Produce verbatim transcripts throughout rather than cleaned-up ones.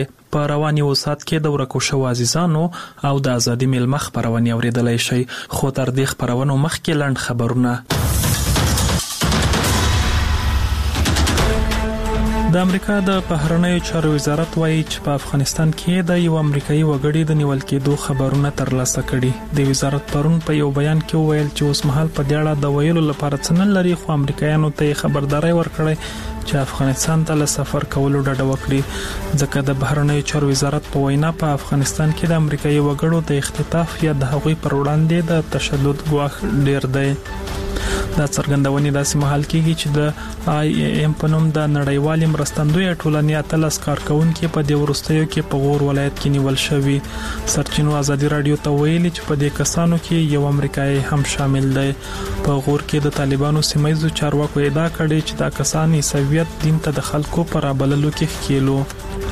په رواني وسات کې د ورکو شو عزیزانو او د ازادي میلمه خبرونه اوریدلای شي، خو تر دې خبرونو مخکې لنډ خبرونه. د امریکا د بهرنیو چارو وزارت وایي چې په افغانستان کې د یو امریکایي وګړي د نیول کېدو خبرونه ترلاسه کړي. د وزارت پرون په یو بیان کې ویل چې اوس مهال په دې اړه د ویلو لپاره څه نه لري، خو امریکایانو ته خبرداري ورکړي چې افغانستان ته له سفر کولو ډډه وکړي، ځکه د بهرنیو چارو وزارت په وینا په افغانستان کې د امریکایي وګړو د اختطاف یا د هغوی پر وړاندې د تشدد ګواښ ډیر دی. دا څرګندونې داسې مهال کېږي چې د آی ای ایم په نوم د نړیوالې مرستندوی ټولنې اتلس کارکونکو په دې وروستیو کې په غور ولایت کې نیول شوی. سرچینو ازادي رادیو ته ویلي چې په دې کسانو کې یو امریکایي هم شامل دی. په غور کې د طالبانو سیمایي چارواکو ادعا کړې چې دا کسان عیسویت دین ته د خلکو پر ابللو کې ښکېلو.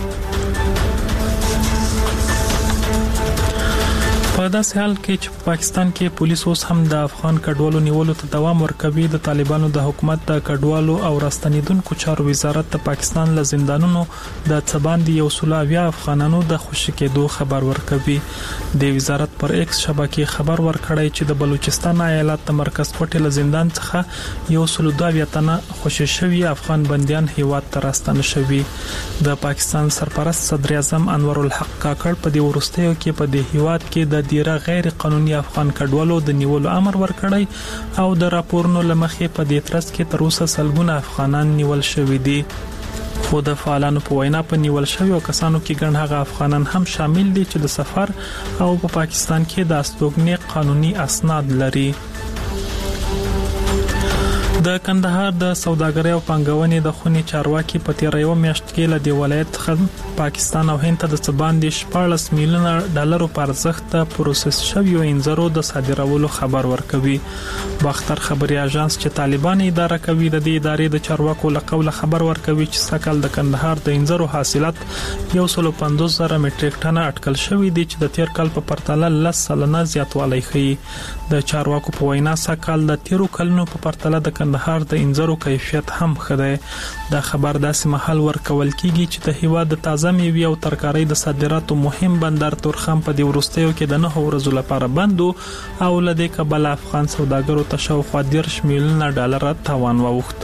په داسې حال کې چې په پاکستان کې پولیس اوس هم د افغان کډوالو نیولو ته دوام ورکوي، د طالبانو د حکومت د کډوالو او راستنیدونکو چارو وزارت د پاکستان له زندانونو د څباندې یو سل اویا افغانانو د خوشي کېدو خبر ورکوي. د وزارت پر ایکس شبکې خبر ورکړی چې د بلوچستان ایالت د مرکز کوټې له زندان څخه یو سل دوه اویا تنه خوشي شوي افغان بنديان هیواد ته راستنه شوي. د پاکستان سرپرست صدر اعظم انور الحق کاکړ په دې وروستیو کې په دې هیواد کې د ډیره غیر قانوني افغان کډوالو د نیولو امر ورکړی او د راپورونو لمخې په دې ترڅ کې تر اوسه سلګونه افغانان نیول شوي دي. خو د فعالانو په وینا په نیول شویو کسانو کې ګڼ هغه افغانان هم شامل دي چې د سفر او په پاکستان کې د استوګنې قانوني اسناد لري. د کندهار د سوداګرۍ او پانګونې د خونې چارواکي په تیر یو میاشت کې له دی ولایت څخه پاکستان او هند ته د څباندې شپاړس میلیونه ډالرو پر ارزښت د پروسس شویو انځرو د صادرولو خبر ورکوي. باختر خبري اژانس چې طالبان اداره کوي د دې ادارې د چارواکو له قوله خبر ورکوي چې سکل د کندهار د انځرو حاصلات یو سل پنځوس زره میټریک ټنه اټکل شوی دی چې د تیر کال په پرتله لس سلنه زیاتوالی ښیي. د چارواکو په وینا سکل د تیرو کلونو په پرتله د کندهار د انځرو کیفیت هم ښه دی. دا خبر داسې محل ورکول کیږي چې د هیواد د تازه میوې او ترکارۍ د صادراتو مهم بندر تورخم په دې وروستیو کې د نه ورځو لپاره بند او لدې کبل افغان سوداګرو ته شاوخوا دیرش میلیونه ډالر تاوان واوښت.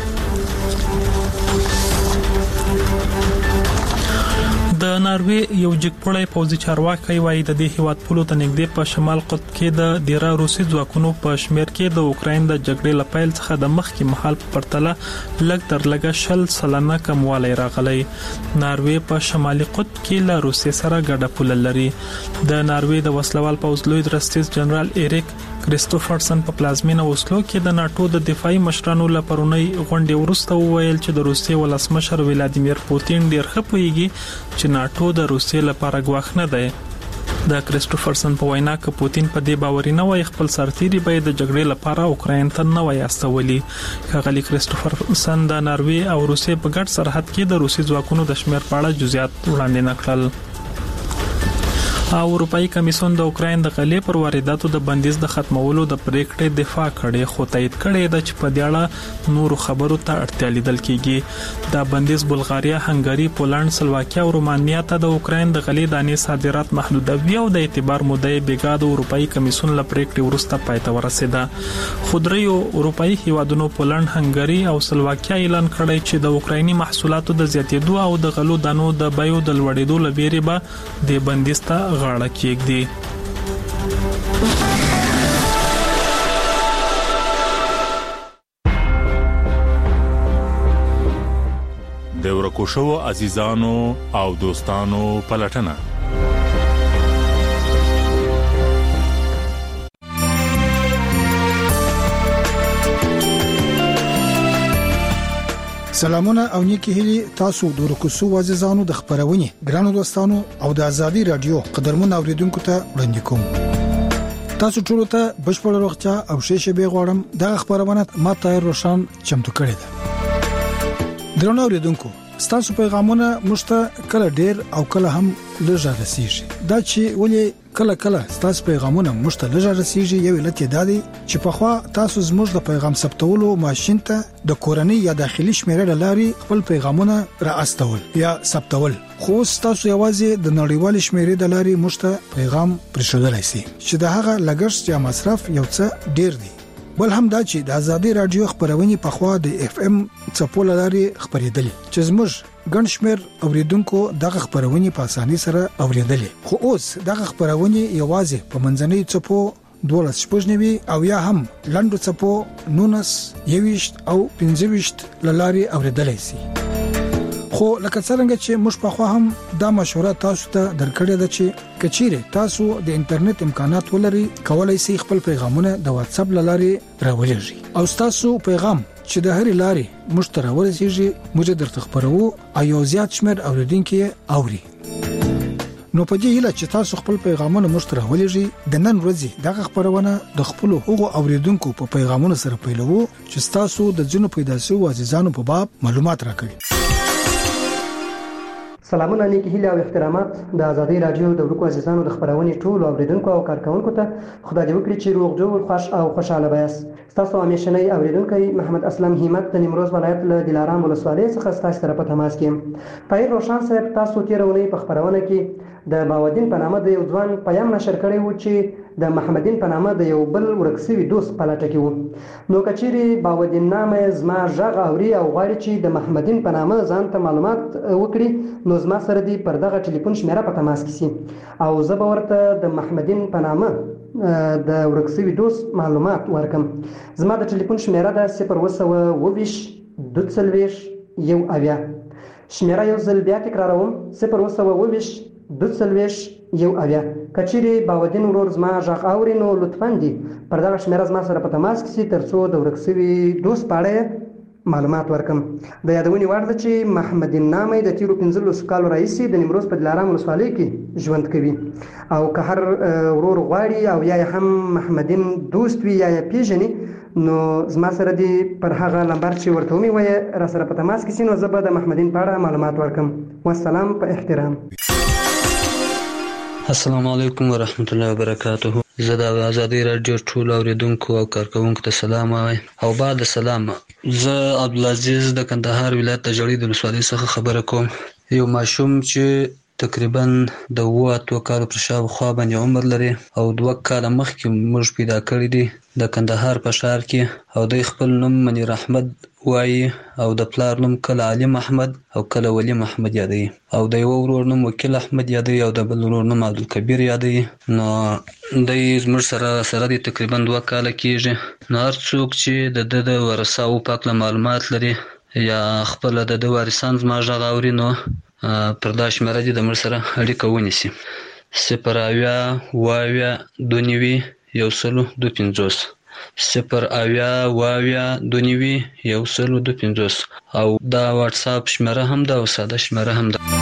د ناروې یو جګپړی پوځي چارواکي وایي د دې هیواد پولو ته نږدې په شمال قطب کې د ډیره روسي ځواکونو په شمیر کې د اوکراین د جګړې لپاره څخه د مخکې مهال په پرتله لږ تر لږه شل سلنه کموالی راغلی. ناروې په شمالي قطب کې له روسي سره ګډه پوله لري. د ناروې د وسلوال پوځ لوی درستیز جنرال ایریک کریستوفرسن په پلازمینه اوسلو کې د ناتو د دفاعي مشرانو لپارونی غونډې وروسته وویل چې د روسي ولسمشر ولادیمیر پوتین ډیر ښه پوهیږي چې ناتو د روسي لپاره ګواښ نه دی. د کریستوفرسن په وینا کې پوتین په دې باوري نه وای خپل سرتیري به د جګړې لپاره اوکراین ته نه وای استولي. ښاغلي کریستوفرسن د ناروې او روسي په ګډ سرحد کې د روسي ځواکونو د شمیر په اړه جزئیات وړاندې نکړل. او اروپאי کمیسیون د اوکراین د غلې پر وارداتو د بندیز د ختمولو د پریکړې دفاع کړي، خو تایید کړي د چې په دې اړه نورو خبرو ته اړتیا لیدل کیږي. دا بندیز بلغاریا، هنګری، پولند، سلواکیا او رومانیا ته د اوکراین د غلې دانې صادرات محدودوي او د اعتبار مودې بیګا د اروپאי کمیسیون له پریکړې وروسته پای ته ورسېده. خو دریو اروپאי هیوادونو پولند، هنګری او سلواکیا اعلان کړی چې د اوکرایني محصولاتو د زیاتېدو او د غلو دانو د بیو د لوړېدو لپاره به د بندیز ته غاړه کېږدي. د ورکو شوو عزیزانو او دوستانو پلټنه. سلامونه او نیکی هیلی تاسو د ورکو شوو عزیزانو د خبرونې ګرانو دوستانو او د ازادي رادیو قدرمن اوریدونکو ته وړاندې کوم. تاسو ټول ته بشپړ روغتیا او ښه شبي غواړم. د خبرونه ما ته روشن چمتو کړی ده. درنو اوریدونکو، تاسو پیغامونه مشته کله ډیر او کله هم لږه رسیږي. دا چې ولې کله کله تاسو پیغامونه مشته لږه رسیږي. یو علت دا دی چې په خوا تاسو زموږ د پیغام ثبتولو ماشين ته د کورنۍ یا داخلي شمیرې لاري خپل پیغامونه را استول یا ثبتول، خو تاسو یوازې د نړیوال شمیرې د لاري مشته پیغام پرېښودلای شئ چې د هغه لګښت یا مصرف یو څه ډیر دی. بل هم دا چې د آزادي رادیو خبرونه په خوا د اف ام چپول لاري خبرېدل چې زموږ ګڼ شمیر اوریدونکو دغه خبرونه په اساني سره اوریدل، خو اوس دغه خبرونه یوازې په منځنۍ چپو دولس شپږنوي او یا هم لاندو چپو نونس یويشت او پنځويشت لاري اوریدل شي. خو لکه څنګه چې موږ په خوا هم دا مشوره تاسو ته درکړې ده چې کچيره تاسو د انټرنیټ امکانات ولري کولای شئ خپل پیغامونه د واتس اپ لاري راولېږئ او تاسو پیغام چې د هر لاري مشترک ورسیږي موږ درته خبرو او یو زیات شمیر اوریدونکو اوري. نو په دې هیله چې تاسو خپل پیغامونه مشترک ولېږئ د نن ورځې دغه خبرونه د خپل هغو اوریدونکو په پیغامونو سره پیلوو چې تاسو د جنو پیدا شو عزیزانو په باب معلومات راکړي. سلامونه نیکی هیله او احترامات د آزادۍ رادیو د ورکو عزیزانو د خبرونې ټول اوریدونکو او کارکونکو ته خدای دې وکړي چې روغ جوړ خوش او خوشاله وایاست. تاسو همیشنی اوریدونکو محمد اسلم همت د نیمروز ولایت له دلارام ولسوالۍ څخه تاسو سره په تماس کې. طاهر روشن صاحب تاسو تیرونی په خبرونه کې د باودین په نامه د یو ځوان پیغام نشر کړی و چې د محمدین په نامه د یو بل ورکسوي دوست په لټه کې و. نو کچيري باودین نامه زما ژغ اوري او غواړي چې د محمدین په نامه ځان ته معلومات وکړي نو زما سره دی پر دغه ټلیفون شمیره په تماس کې سي او زه به ورته د محمدین په نامه د ورکسوي دوست معلومات ورکم. زما د ټلیفون شمیره ده صفر وسوه اوويش دوه څلوېښت یو اویا. شمیره یو ځل بیا تکراروم صفر وسوه اوويش دوه څلوېښت یو اویا. کچيري باودین ورور زما ژغ اوري نو لطفاً دی پر دغه شمیره زما سره په تماس کې سي ترڅو د ورکسوي دوست په اړه معلومات ورکم. د یادونې وړ ده چې محمدین نامه د تیرو پنځلسو کالو راهیسې د نیمروز په دلارام ولسوالۍ کې ژوند کوي او که هر ورور غواړي او یا هم محمدین دوست وي یا یې پیژني نو زما سره دی پر هغه نمبر چې ورته ومې وایي را سره په تماس کې سي نو زه به د محمدین په اړه معلومات ورکم. والسلام په احترام. السلام علیکم ورحمت الله وبرکاته. زه د آزادۍ رادیو ټول اوریدونکو او کارکونکو ته سلام وایم او بعد سلام. زه عبدالعزیز د کندهار ولایت د جړۍ د ولسوالۍ څخه خبره کوم. یو ماشوم چې تقریبا د اوه اتو کالو پر شاوخوا باندې عمر لري او دوه کاله مخکې موږ پیدا کړی دی د کندهار په ښار کې او د خپل نوم منیر احمد وایي او د پلار نوم کله علي محمد او کله ولی محمد یادوي او د یو ورور نوم وکیل احمد یادوي او د بل ورور نوم عبدالکبیر یادوي. نو دی زموږ سره سره دی تقریبا دوه کاله کېږي. نو هر څوک چې د ده د ورثاو په هکله معلومات لري یا خپله د ده وارثان زما غږ اوري نو پر دا شمېره دې د موږ سره اړیکه ونیسي. صفر اویا اوه اویا دوه نوي یو سلو دوه پنځوس صفر اویا اوه اویا دوه نوي یو سلو دوه پنځوس او دا واتس اپ شمېره هم ده او ساده شمېره هم ده.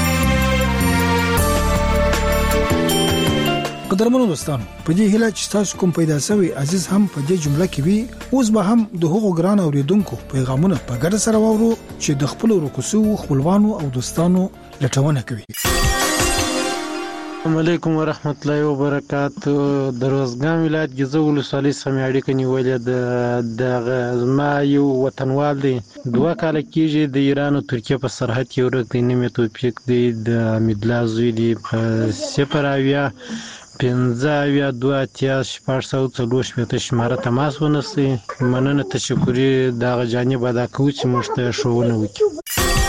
قدرمنو دوستانو په دې هیله چې تاسو کوم پیدا شوی عزیز هم په دې جمله کې وي اوس به هم د هغو ګران اوریدونکو پیغامونه په ګډه سره واورو چې د خپل ورکوسو خپلوانو او دوستانو لټونه کوي. السلام علیکم ورحمت الله وبرکاتو. د روزګان ولایت ګیزو ولسوالۍ سمې اړیکه نیولې د زما یو وطنوال دی دوه کاله کېږي د ایران او ترکیې په سرحد کې ورک دی. نوم یې توفیق دی د حمیدالله زوی دی. په صفر اویا پنځه اویا دوه اتیا شپږ سوه څلور شپېته شماره تماس ونیسئ. مننه تشکري دغه جانب ادا کوو چې موږ ته ښوونه وکړي.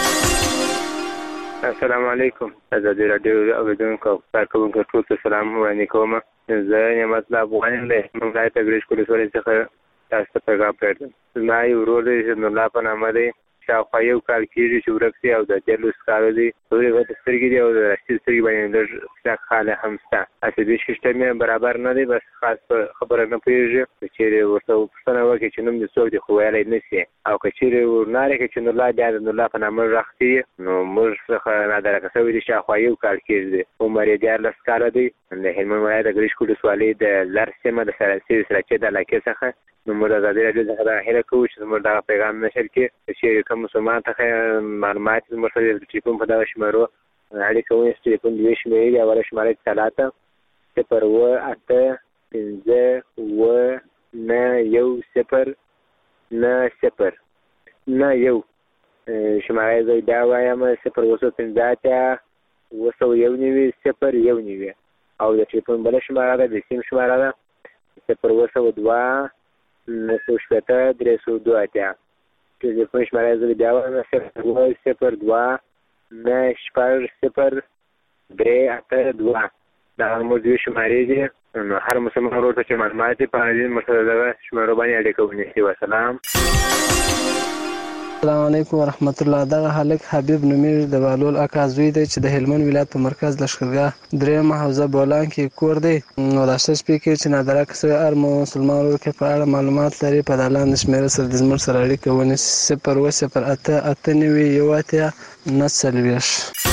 السلام علیکم. آزادۍ رادیو اوریدونکو او کارکونکو ټول ته سلام وړاندې کوم. زه نعمت الله افغان یم د منګای تګریش ولسوالۍ څخه تاسو ته پیغام پرېږدم. زما یو ورور دی چې نورالله په نامه دی شاوخوا یو کال کېږي چې ورک دی او د دیارلس کاله دی. تورې غټې سترګې دي او د راستي سترګې باندې لږ کلک خاله هم شته. عصبي سیسټم یې برابر نه دی بس خاص په خبره نه پوهېږي. که چېرې ورته پوښتنه وکړي چې نوم دې څوک دی خو ویلی نه شي او که چېرې ورنارې کړي چې نورالله بیا د نورالله په نامه غږ کړي نو موږ څخه نادرکه شوی دی شاوخوا یو کال کېږي دی. عمر یې دیارلس کاله دی. د هلمند ولایت د ګرشک ولسوالۍ د لر سیمه د سراسي سراچې د علاقې څخه نو موږ د آزادۍ راډیو څخه دا هیله کوو چې زموږ دغه پیغام نشر کړي. که چېرې کوم مسلمان ته معلومات زموږ سره د ټلیفون په دغه شمېرو اړیکه ونیسي. ټلیفون دوې شمېرې دي. اوله شماره طلاته صفر اوه اته پنځه اوه نه یو صفر نه صفر نه یو شماره زه بیا وایم صفر اوه سوه پنځه اتیا اوه سوه یو نوي صفر یو نوي او د ټلیفون بله شماره ده د سیم شماره ده صفر اوه سوه دوه نهه سوه شپېته درې سوه دوه اتیا ټلیفون شماره زه بیا وایم صفر اوه صفر دوه نه شپږ صفر درې اته دوه دا زموږ دوې شمارې دي نو هر مسلمان ورور ته چې معلومات دي په دې مرسته دغه شمارو باندې اړیکه ونیسي. وسلام. السلام علیکم ورحمت الله. دغه هلک حبیب نومیږي د بهلول اکا زوی دی چې د هلمند ولایت په مرکز لښکرګاه درېیمه حوزه بولان کې کور دی. نو راشد سپیکر چې نادرک سوی هر مسلمان ورور کې په اړه معلومات لري په دالان شمیره سره د زموږ سره اړیکه ونیسي صفر اوه صفر اته اته نوي یو اتیا نهه څلوېښت.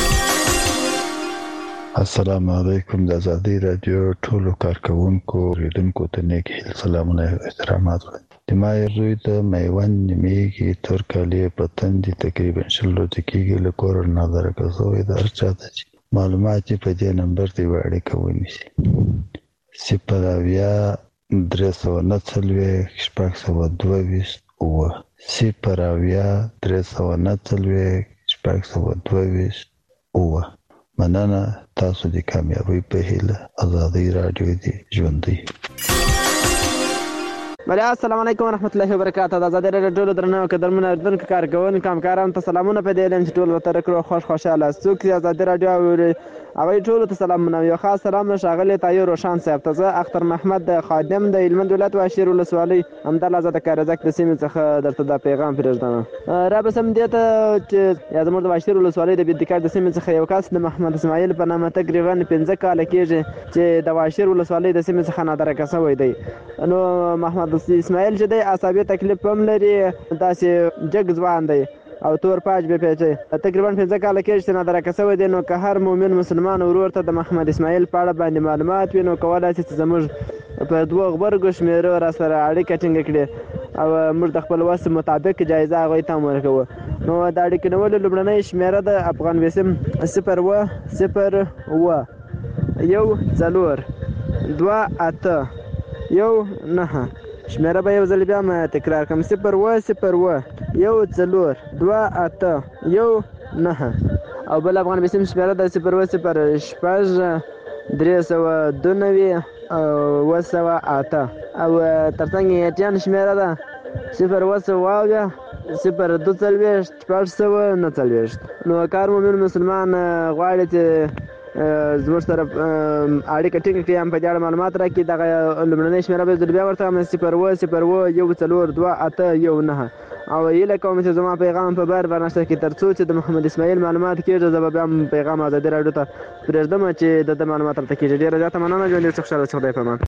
السلام علیکم. د ازادي رادیو ټولو کارکونکو ریډونکو ته نیک هیل سلامونه او احترامات. د ما زوی د میوند نیمېږي تور کالي په تندي تقریبا شل ورځې کېږي له کوره نادرکه سوی د هر چا ته چې معلومات یې په دې نمبر ته یوه اړیکه ونیسي صفر اویا درې سوه نهه څلوېښت شپږ سوه دوه ویشت اووه صفر اویا درې سوه نهه څلوېښت شپږ سوه دوه ویشت اووه. مننه. تاسو د کامیابۍ په هیله. ازادي رادیو دی ژوندی. بله السلام علیکم ورحمت الله وبرکاته. د ازادي رادیو ټولو درنو قدرمنو اردونکو کارکوونکو همکارانو ته سلامونه په دې اعلان چې ټول ورته کړو خوش خوشحاله څوک چې ازادي رادیو اوري هغوی ټولو ته سلامونه. یو خاص سلام ښاغلي طاهر روشان صاحب ته. زه اختر محمد خادم د هلمند ولایت واشیر ولسوالۍ همدلته د کارزک د سیمې څخه درته دا پیغام پرېږدم. رابسم دې ته چې یا زموږ د واشیر ولسوالۍ د بېدکار د سیمې څخه یو کس د محمد اسماعیل په نامه تقریبا پنځه کاله کېږي چې د واشیر ولسوالۍ د سیمې څخه نادرکه سوی دی. نو محمد اسماعیل چې دی عصبي تکلیف هم لري داسې جګ ځوان دی او تور پاج به پیچي تقریبا پنځه کاله کېږي چې نادرکه سوی دی. نو که هر مؤمن مسلمان ورور ته د محمد اسماعیل په اړه باندې معلومات وي نو کولی شي چې زموږ په دوه غبرګو شمېرو را سره اړیکه ټینګه کړي او موږ د خپل وس مطابق جایزه هغوی ته هم ورکوو. نو د اړیکې نیولو لومړنۍ شمېره د افغان وسیم صفر اوه صفر اوه یو څلور دوه اته یو نهه. شمېره به یو ځل بیا م تکرار کړم صفر اوه صفر اوه یو څلور دوه اته یو نهه. او بل افغان بسیم شمېره د صفر اوه صفر شپږ درې سوه دوه نوي اوه سوه اته. او تر څنګ یې ایټیان شمېره ده صفر اوه سوه اویا صفر دوه څلوېښت شپږ سوه نهه څلوېښت. نو کار مومن مسلمان غواړي چې زموږ سره اړیکه ټینګه کړي هم په دې اړه معلومات راکړي. دغه لومړنۍ شمېره به زه بیا ورته وایم صفر اوه صفر اوه یو څلور دوه اته یو نهه. او هیله کوم چې زما پیغام په بار بار نشته کې تر څو چې د محمد اسماعیل معلومات کېږي زه به بیا هم پیغام ازادي راډیو ته پرېږدم چې د ده معلومات ورته کېږي. ډېره زیاته مننه. ژوند ډېر خوشحاله اوسئ. خدای په امان.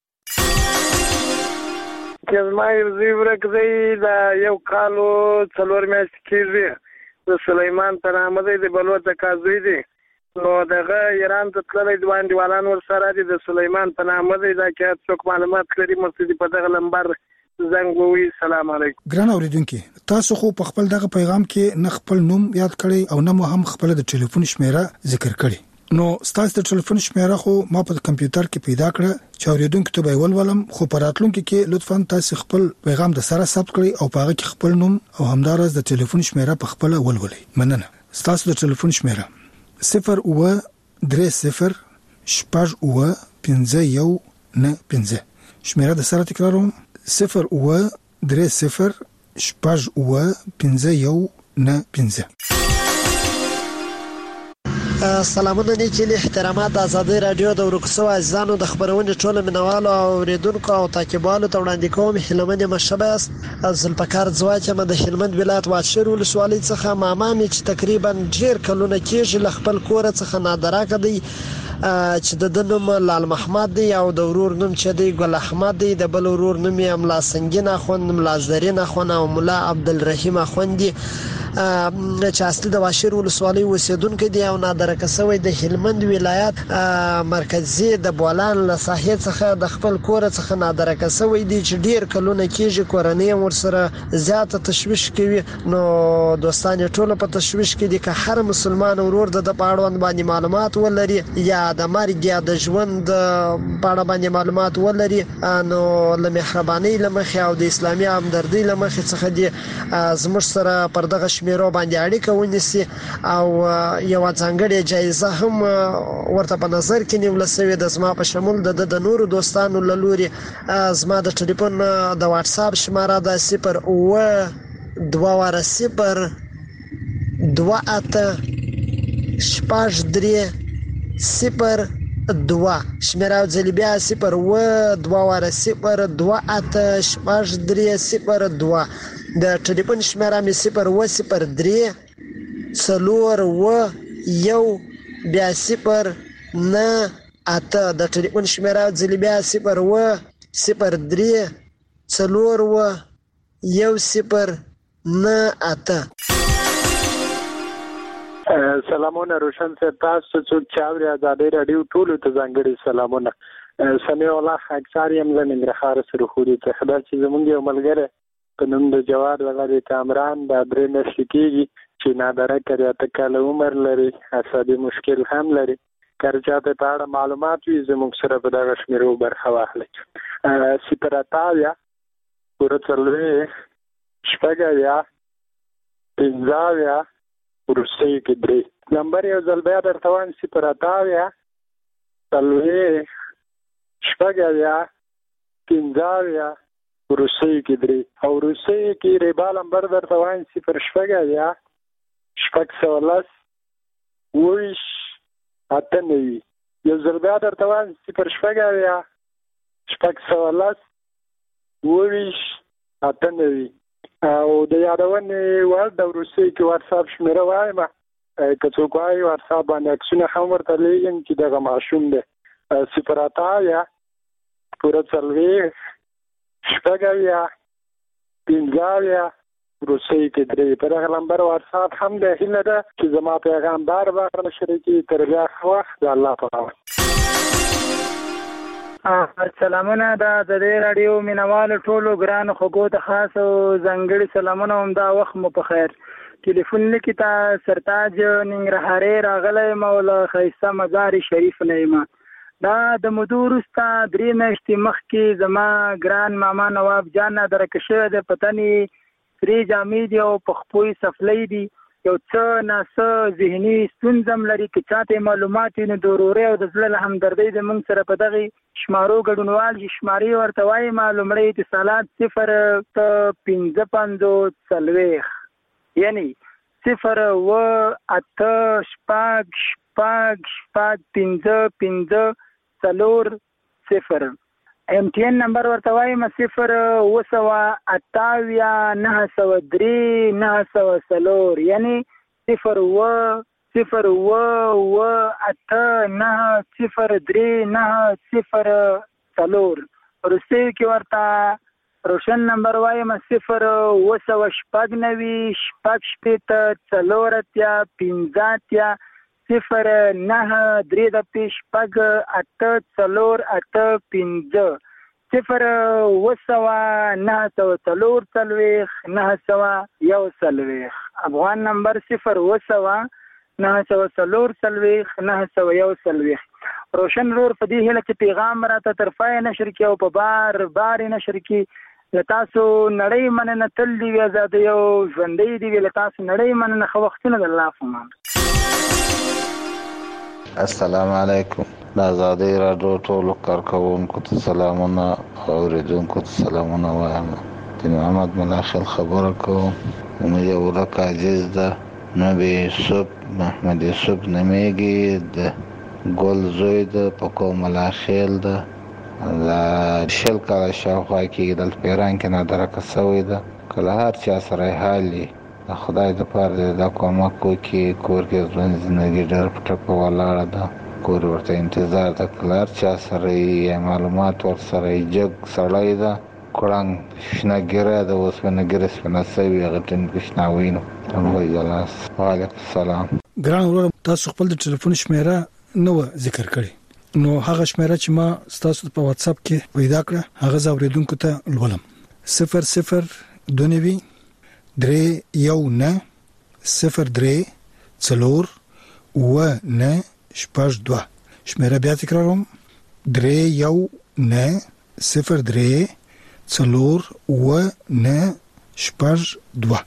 چې زما یو زوی ورک دی د یو کال و څلور میاشتې کېږي د سلیمان په نامه دی د بلوڅ اکا زوی دی. نو دغه ایران ته تللی دوه انډیوالان ورسره دي د سلیمان په نامه دی. دا که څوک معلومات لري مرسته په دغه نمبر زنګ ووهي. سلام علیکم. ګران اورېدونکي تاسو خو په خپل دغه پیغام کې نه خپل نوم یاد کړی او نه مو هم خپل د ټلیفون شمیره ذکر کړی. نو ستاسو د ټلیفون شمیره خو ما په کمپیوټر کې پیدا کړه چې اورېدونکو ته به ولولم خو په راتلونکي کې لطفا تاسو خپل پیغام د سره ثبت کړئ او په هغه کې خپل نوم او همدارس د ټلیفون شمیره په خپل ولولئ. مننه. ستاسو د ټلیفون شمیره صفر اوه درې صفر شپږ اوه پنځه یو نه پنځه. شمیره د سره تکراروم صفر اوه درې صفر شپږ اوه پنځه یو نه پنځه. سلامونه نیکیلي احترامات. د ازادي رادیو د ورکو سوو عزیزانو د خبرونې ټولو مینوالو او اورېدونکو او تعقیبوالو ته وړاندې کوم هیلمن یم شبه یاست. ذوالفقار ځواک یم د هلمند ولایت واشیر ولسوالۍ څخه. ماما مې چې تقریبا ډېر کلونه کېږي له خپل کوره څخه نادرکه دی چې د ده نوم لال محمد دی او د ورور نوم چې دی ګل احمد دی. د بل ورور نوم یې ملا سنګین اخوند، ملا زرین اخوند او ملا عبدالرحیم اخوند دی. چې اصلي د واشر ولسوالۍ اوسیدونکو دی او نادرکه شوی د هلمند ولایت مرکزی د بولان له ساحې څخه د خپل کور څخه نادرکه شوی دی چې ډیر کلونه کېږي کورنۍ ورسره زیاته تشویش کوي. نو دوستان ټول په تشویش کې دي که هر مسلمان ورور د پاړوند باندې معلومات ولري یا د مرګ یا د ژوند په اړه باندې معلومات ولري نو له مهرباني لمخې او د اسلامي همدردي لمخې څخه دي زموږ سره پر دغه شمیرو باندې اړیکه ونیسي او یو ځانګړې جایزه هم ورته په نظر کې نیول شوې ده زما په شمول د د نورو دوستانو له لوري. زما د ټلیفون د واتس اپ شماره ده صفر اوه دوه واره صفر دوه اته شپږ درې صفر دوه شمیره ځل بیا صفر اوه دوه واره صفر دوه اته شپږ درې صفر دوه. د ټلیفون شمیره مې صفر اوه صفر درې څلور اوه یو بیا صفر نه اته. د ټلیفون شمیره ځل بیا صفر اوه صفر درې څلور اوه یو صفر نه اته. سلامونه روشن صاحب، تاسو څوک چې اوري ازادي رادیو ټول ته ځانګړي سلامونه. سمیع الله اکثر یم له ننګرهار سره خوري ته خدای چې زمونږ یو ملګری په نوم د جواد وغیرہ کامران د درې میاشتې کېږي چې نادره کړی اته کاله عمر لري، عصبي مشکل هم لري. که چاته په اړه معلومات وي زموږ سره په دغه شمیرو برخه واخلئ. صفر اته اویا پوره څلوېښت شپږ اویا پنځه اویا وروستۍ کې درې. نمبر یو ځل بیا درته وایم صفر اته اویا څلوېښت شپږ اویا پنځه اویا وروستۍ کې درې. او وروستۍ کې ریبا نمبر درته وایم صفر شپږ اویا شپږ سوه لس اوویشت اته نوي. یو ځل بیا درته وایم صفر شپږ اویا شپږ سوه لس اوویشت اته نوي. او د یادونې وړ د وروستۍ کې واتساپ شمیره وایم، که څوک وایي واتساپ باندې عکسونه هم ورته لیږم چې دغه ماشوم دی. صفر اته اویا پوره څلوېښت شپږ اویا پنځه اویا وروستۍ کې درې. په دغه نمبر واتساپ هم د هیله ده چې زما پیغام بار بار شریکي. تر بیا ښه وخت د الله په امان. سلامونه د ازادي رادیو مینوالو ټولو ګرانو خوږو ته خاص او ځانګړي سلامونه هم دا وخت مو په خیر. ټلیفون لیکي ته سرتاج ننګرهاري راغلی یم او له ښایسته مزار شریف نه یم. دا د مودو وروسته درې میاشتې مخکې زما ګران ماما نواب جان نادرکه شوی دی. په تن یې سرې جامې دي او په خپو یې سفلۍ دي. یو څه ناڅه ذهني ستونزه هم لري. که چاته معلومات وي نو د ورورۍ او د زړه له همدردۍ د موږ سره په دغې شمارو ګډونوال شي. شمارې ورته وایي لومړی اتصالات صفر پنځه پنځوس څلوېښت یعنی صفر اوه اته شپږ شپږ شپږ پنځه پنځه څلور صفر. ایم ټي این نمبر ورته وایم صفر اوه سوه اته اویا نهه سوه درې نهه سوه څلور یعنی صفر اوه صفر اوه اوه اته نهه صفر درې نهه صفر څلور. وروستۍ کې ورته روشن نمبر وایم صفر اوه سوه شپږ نوي شپږ شپېته څلور اتیا پنځه اتیا صفر نهه درې دپې شپږ اته څلور اته پنځه صفر اوه سوه نهه سوه څلور څلوېښت نهه سوه یو څلوېښت. افغان نمبر صفر اوه سوه نهه سوه څلور څلوېښت نهه سوه یو څلوېښت. روشن رور په دې هیله چې پیغام راته تر پایه نشر کړي او په بار بار یې نشر کړي. له تاسو نړۍ مننه، تل دې وي ازادۍ او ژوندۍ دې وي. له تاسو نړۍ مننه، ښه وختونه د الله په امان. السلام علیکم. د ازادۍ راډیو ټولو کارکوونکو ته سلامونه او اوریدونکو ته سلامونه وایم. د محمد ملاخل خبره کوم. زموږ یو ورک عزیز ده نبی یوسف محمد یوسف نومیږي، د ګل زوی ده، په کوم ملاخیل ده. د شل کاله شاوخوا کېږي دلته په ایران کې نادرکه شوی ده. که له هر چا سره یې حال وي د خدای دپاره دې دا کومک وکړي. کور کې ژوند زندګي ډېر په ټپه ولاړه ده. کور ورته انتظار ده. که له هر چا سره یې معلومات ورسره یې جګ سړی ده کړنګ شنګره د وسپنګره سپنه سوي غټن کښناوینو الله جلاس وعلیکم السلام. ګران ورور تاسو خپل د ټلیفون شمیره نو ذکر کړی نو هغه شمیره چې ما تاسو په واتس اپ کې پیدا کړه هغه زاوریدونکو ته لولم صفر صفر دونوي درې یو نه صفر درې څلور و نه شپږ دوه. شمیره بیا تکراروم درې یو نه صفر درې څلور و نه شپږ دوه.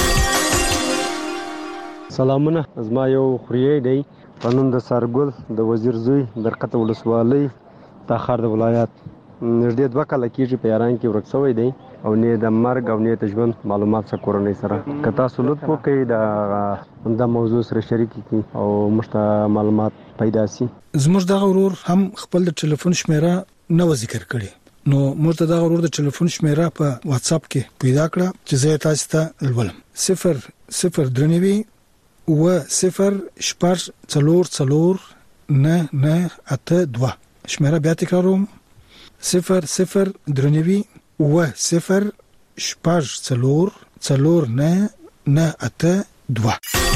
سلامونه زما یو خوري دی قانون د سرګل د وزیر زوی درقته ولسوالۍ تاخر د ولایت نږدې دوه کال کېږي په یاران کې ورک شوی دی او نه د مرګ او نه د ژوند معلومات څخه کورنۍ سره کتا سلوت وکي د د موضوع سره شریک کی او مشته معلومات پیدا سي. زموږ د غرور هم خپل د ټلیفون شمیره نو ذکر کړي نو موږ د غرور د ټلیفون شمیره په واتس اپ کې پیدا کړه چې زه تاسو ته ولولم صفر صفر درنوي و صفر شپږ څلور څلور نه نه اته دوه. شمیره بیا تکراروم صفر صفر درنوي و صفر شپږ څلور څلور نه نه اته دوه.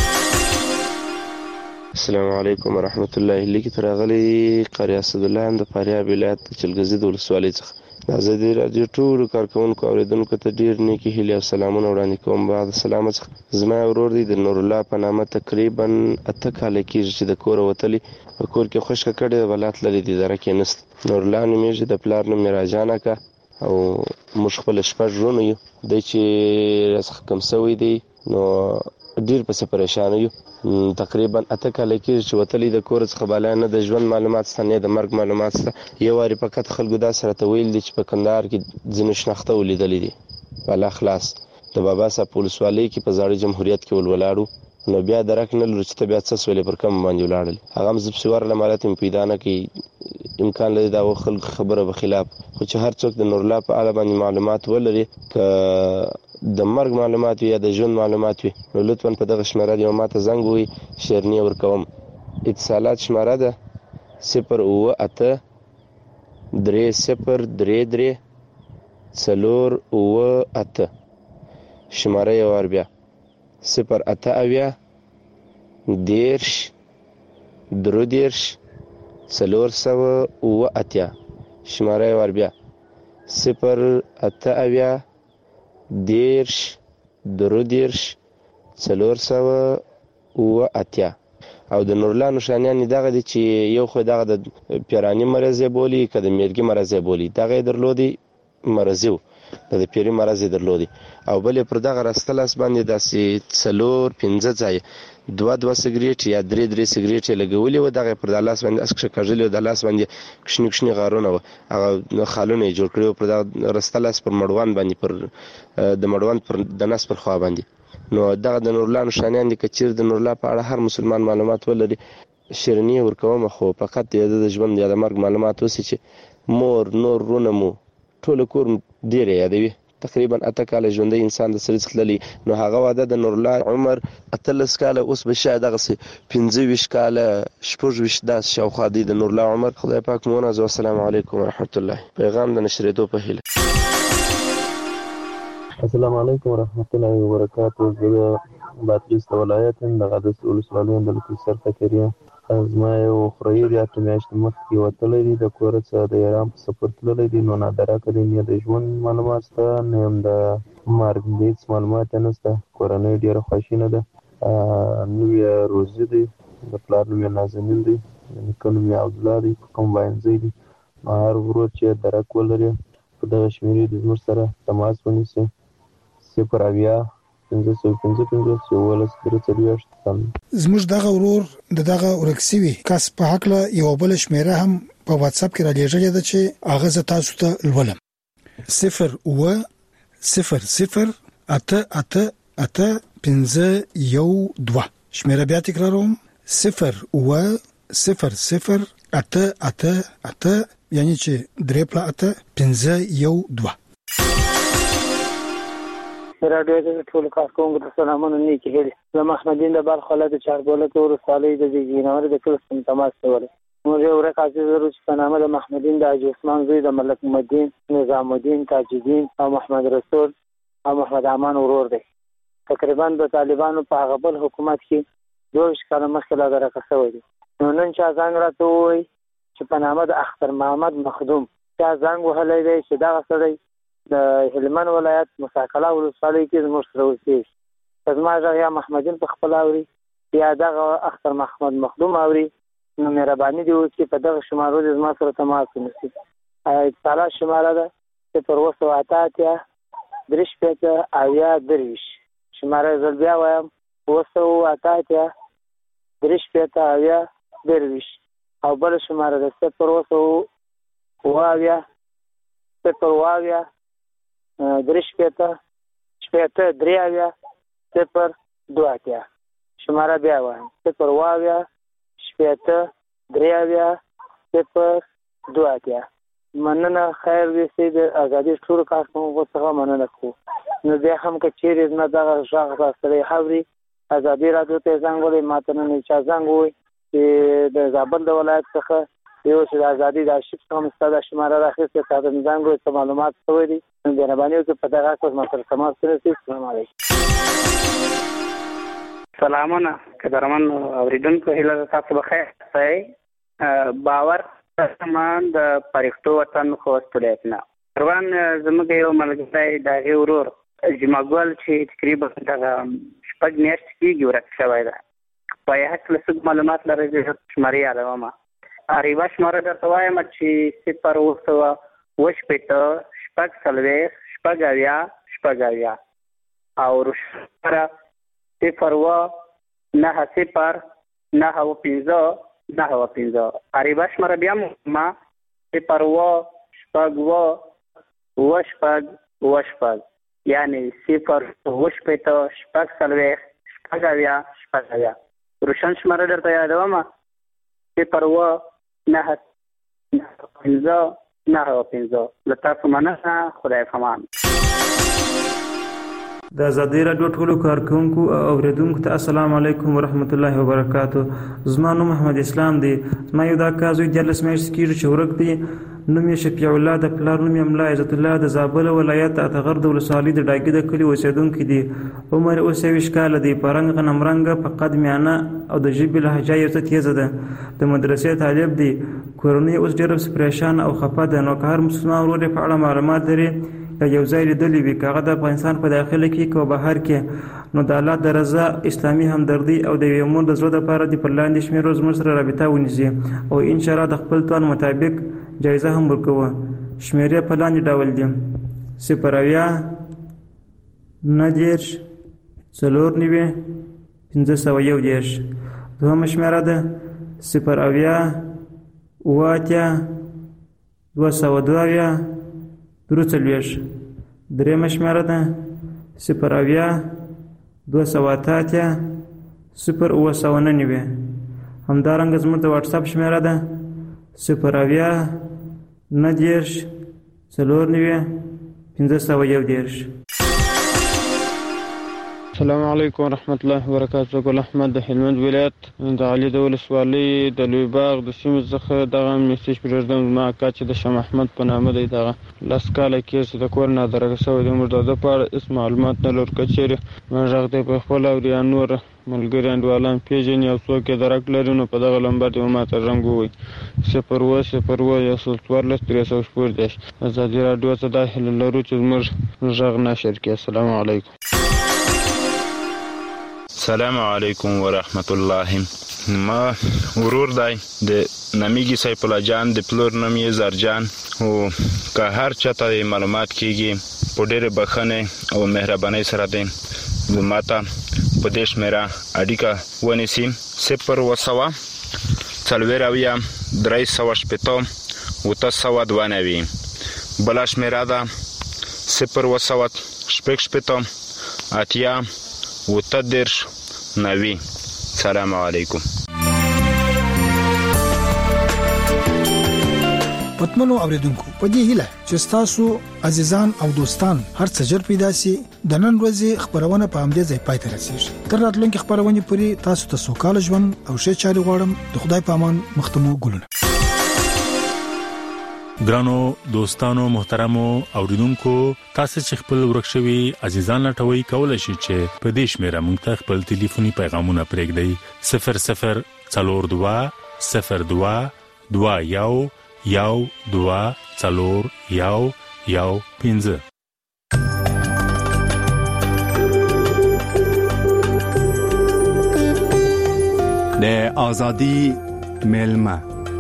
السلام علیکم ورحمت الله. لیکي ترغلي قاری اسد الله هم د فاریاب ولایت چلګزي د ولسوالۍ څخه د ازادي رادیو ټول کارکونکو اوریدونکو ته ډیر نیکی هیله او سلامونه وړاندې کوم. بعد سلام څخه زما ورور دی د نور الله په نامه تقریبا اته کال کېږي چې د کور وتلی په کور کې خوشک کړي ولات لري د درکې نست نور الله نومېږي د پلار نوم راجانه کا او مش خپل شپږ ژوند یو د چې رسخ کم سوی دی نو ډیر په پریشان یو تقریبا اته کال کې چې وتلی د کور څخه بالا نه د ژوند معلومات ستنه د مرګ معلومات ست یو واری فقط خلکو دا سره ته ویل دي چې په کندهار کې ځینې شناخته ولیدلې دي والا خلاص د بابا صاحب پولیسوالۍ کې په زاړه جمهوریت کې ولولاړو نو بیا درک نه لور چې بیا څه سولې پر کم باندې ولاړل هغه مزب سوار لمالات پیدا نه کې امکان لري دا خلک خبره به خلاف خو چې هر څوک د نور الله په اړه باندې معلومات ولري ک د مرګ معلومات یا د ژوند معلومات وي نو لطفا په دغه شمیره دی ماته زنګ وي شیرنی ورکوم. اتصالات شمیره ده صفر او اته درې صفر درې درې څلور او اته. شمیره یو ور بیا صفر اته اویا دیرش درو دیرش څلور سوه او اتیا. شمیره یو ور بیا صفر اته اویا دیرش درو دیرش څلور سوه او اتیا. او د نورلا نشانیان دغه دي چې یو خو دغه د پیرانی مرض بولی که د میرګي مرض بولی دغه درلودي مرزو د پیری مرض درلودي او بلې پر دغه راستلاس باندې داسې څلور پنځه ځای دوه دوه سګریټ یا درې درې سګریټ لګولې و دغه پر د لاس باندې اسکه کاژلې د لاس باندې کښنی کښنی غارونه و هغه خالونه جوړ کړو پر دغه راستلاس پر مړوان باندې پر د مړوان پر د نس پر خوا باندې نو دغه د نورلا نشانیان دي کچیر د نورلا په اړه هر مسلمان معلومات ولري شیرنی ورکوم خو فقط د ژوند یا د مرګ معلومات وسی چې مور نور رونه مو ټول کور ډیر یادوي تقریبا اته کال ژوندۍ انسان د سره څخلي نو هغه واده د نورلا عمر اتلس کال اوس به شاید دغه پنځه ویشت کال شپږ ویشت داس شاوخوا دی د نورلا عمر خدای پاک مو نازو. السلام علیکم ورحمت الله. پیغام د نشریدو په هیله. السلام علیکم ورحمت الله وبرکاته. زه باتریس ولایت د غدس ولسوالۍ د لکسر تکریه زما یو خوري د اته میاشتې مخکې وتلی دی د کور څخه د ایران په سفر تللی دی نو نادره کړی نه د ژوند معلومات شته نه هم د مرګ هېڅ معلومات یې نشته. کورنۍ ډېره خواشینه ده. نوم یې روزي دی د پلار نوم یې نازنین دی د نیکه نوم یې عبدالله دی په کمباینځی دی. نو هر ورور چې درک ولري په دغه شمېرې د زموږ سره تماس ونیسي صفر اویا پنځه سوه پنځه پنځوس یولس درې څلوېښت. زموږ دغه ورور د دغه ورکسوي کس په حقله یو بل شمیره هم په واتس اپ کې را لېږلې ده چې هغه زه تاسو ته لولم صفر اوه صفر صفر اته اته اته پنځه یو دوه. شمیره بیا تکراروم صفر اوه صفر صفر اته اته اته یعنی چې درې پلا اته پنځه یو دوه. رادیو د ټول کارکونکو ته سلامونه نیکی هیله. زه محمدین د بلخ ولایت چاربولت ولسوالۍ د جینور د کلستون تماس کوله. موږ یو ورک عزیز لرو چې په نامه د محمدین د حاجي عثمان زوی د ملک مدین نظام الدین تاج الدین او محمد رسول او محمد امان ورور دی. تقریبا د طالبانو په هغه بل حکومت کې دوه ویشت کاله مخکې لا درکه شوی دی. نو نن چا زنګ راته ووایي چې په نامه د اختر محمد مخدوم چا زنګ وهلی دی چې دغه سړی د هلمند ولایت مساکله ولسوالۍ کې زموږ سره اوسېږي. که زما غږ یا محمدین په خپله اوري یا دغه اختر محمد مخدوم اوري نو مهرباني دې وکړي په دغه شمارو دې زما سره تماس ونیسي. اتصالات شماره ده صفر اووه سوه اته اتیا درې شپېته اویا درویشت. شماره یې زه بیا وایم اووه سوه اته اتیا درې شپېته اویا درویشت. او بله شماره ده صفر اووه سوه اووه اویا صفر اووه اویا درې شپېته شپېته درې اویا صفر دوه اتیا. شماره بیا وایم صفر اووه اویا شپېته درې اویا صفر دوه اتیا. مننه خیر ویسي د ازادي ټولو کارکوونکو څخه مننه کوو. نو بیا هم که چیرې زما دغه غږ سړی اوري ازادي راډیو ته زنګ ووهي ما ته نن چا زنګ ووایي چې د زابل د ولایت څخه یو چې د ازادي د آرشیف څخه مو ستا دا شماره راخیستې تا ته مې زنګ ووایي څه معلومات شوی دي. نو مهرباني وکړئ په دغه حق ما سره تماس ونیسئ. السلام علیکم. سلامونه قدرمن اوریدونکو، هیله ده تاسو بخیر اوسئ. باور سامان د پرښتو وطن خوست ولایت نه روان زموږ یو ملګری د هغې ورور جمعګل چې تقریبا دغه شپږ میاشتې کېږي ورک شوی ده. په یې هکله څه معلومات لرئ زه شمارې یادومه. یوه شماره درته وایم چې صفر اووه سوه اووه شپېته شپږ څلوېښت شپږ اویا شپږ اویا او روشماره صفر اووه نهه صفر نهه اووه پنځه نهه اووه پنځه. عربه شماره بیا ما صفر اووه شپږ اووه اووه شپږ اووه شپږ یعنې صفر اووه شپېته شپږ څلوېښت شپږ اویا شپږ اویا. روشن شماره درته یادومه صفر اووه نهه پنځه نهه اووه پنځه. له تاسو مننه، خدای پامان. د ازادي راډیو ټولو کارکونکو او اوریدونکو ته السلام علیکم ورحمت الله وبرکاتو. زما نوم محمد اسلام دی. زما یو دا کار زوی دیارلس میاشتې کېږي چې ورک دی. نوم یې شفیع الله د پلار نوم یې ملا عزت الله د زابل ولایت اتغر د ولسوالۍ د ډاګي د کلي اوسېدونکی دی. عمر یې اوس یویشت کاله دی. په رنګ غنم رنګه په قد میانه او د ژبې لهجه یې څه تیزه ده. د مدرسې طالب دی. کورنۍ اوس ډېره پریشان او خفه ده. نو که هر مسلمان ورور یې په اړه معلومات لري یا یو ځای لیدلی وي که هغه د افغانستان په داخله کې که بهر کې نو د الله د رضا اسلامي همدردي او د یوې مور د زړه دپاره دې پر لاندې شمېرو زموږ سره رابطه ونیسي او انشاءالله د خپل توان مطابق جایزه هم ورکوه. شمېرې په لاندې ډول دي: صفر اویا نهه دېرش څلور نوي پنځه سوه یو دېرش. دوهمه شمېره ده صفر اویا اووه اتیا دوه سوه دوه اویا درې څلوېښت. درېیمه شمېره ده صفر اویا دوه سوه اته اتیا صفر اووه سوه نهه نوي. همدارنګه زموږ د واټساپ شمېره ده صفر اویا نهه دېرش څلور نوي پنځه سوه یو دېرش. السلام علیکم ورحمت الله وبرکاتہ. ګل احمد د هلمند ولایت د علي د ولسوالۍ د لوی باغ د سیمې څخه دغه میسج پرېږدم. زما اکا چې د شاه محمد په نامه دی دغه لس کاله کېږي چې د کور نه درکه شوی دی. موږ د ده په اړه هېڅ معلومات نه لرو. که چېرې ما غږ دی په خپل اوري یا نور ملګري انډیوالان پېژني او څوک یې درک لري نو په دغه لمبر دې ما ته زنګ ووایي صفر اووه صفر اووه یو سل څوارلس درې سوه شپږ دېرش. ازادي راډیو ته دا هیله لرو چې زموږ غږ نشر کړي. السلام علیکم. السلام علیکم ورحمت الله. ما ورور دی د نامیږي سیف الله جان د پلور نوم یې زرجان او که هر چاته معلومات کېږي په ډېرې بښنې او مهربانۍ سره دی ما ته په دې شمېره اړیکه ونیسي صفر اووه سوه څلوېښت اویا درې سوه شپېته اوته سوه دوه نوي. بله شمېره ده صفر اووه سوه شپږ شپېته اتیا اوته دېرش نوي. سلام علیکم. پتمنو اوریدونکو په دې هیله چې تاسو عزیزان او دوستان هر څه جر پیدا سي د نن ورځې خبرونه په همدې ځای پای ته رسیږي. تر راتلونکي خبرونه پورې تاسو ته سوکاله ژوند او ښه چاري غواړم. د خدای په امان مختمو ګلونه. ګرانو دوستانو محترمو اوریدونکو تاسو چې خپل ورکشوي عزیزان لټوي کولای شئ چې په دې شمیره موږ ته خپل ټلیفوني پیغامونه پرېږدئ صفر صفر څلور دوه صفر دوه دوه یو یو دوه څلور یو یو پنځه. د ازادي ملما.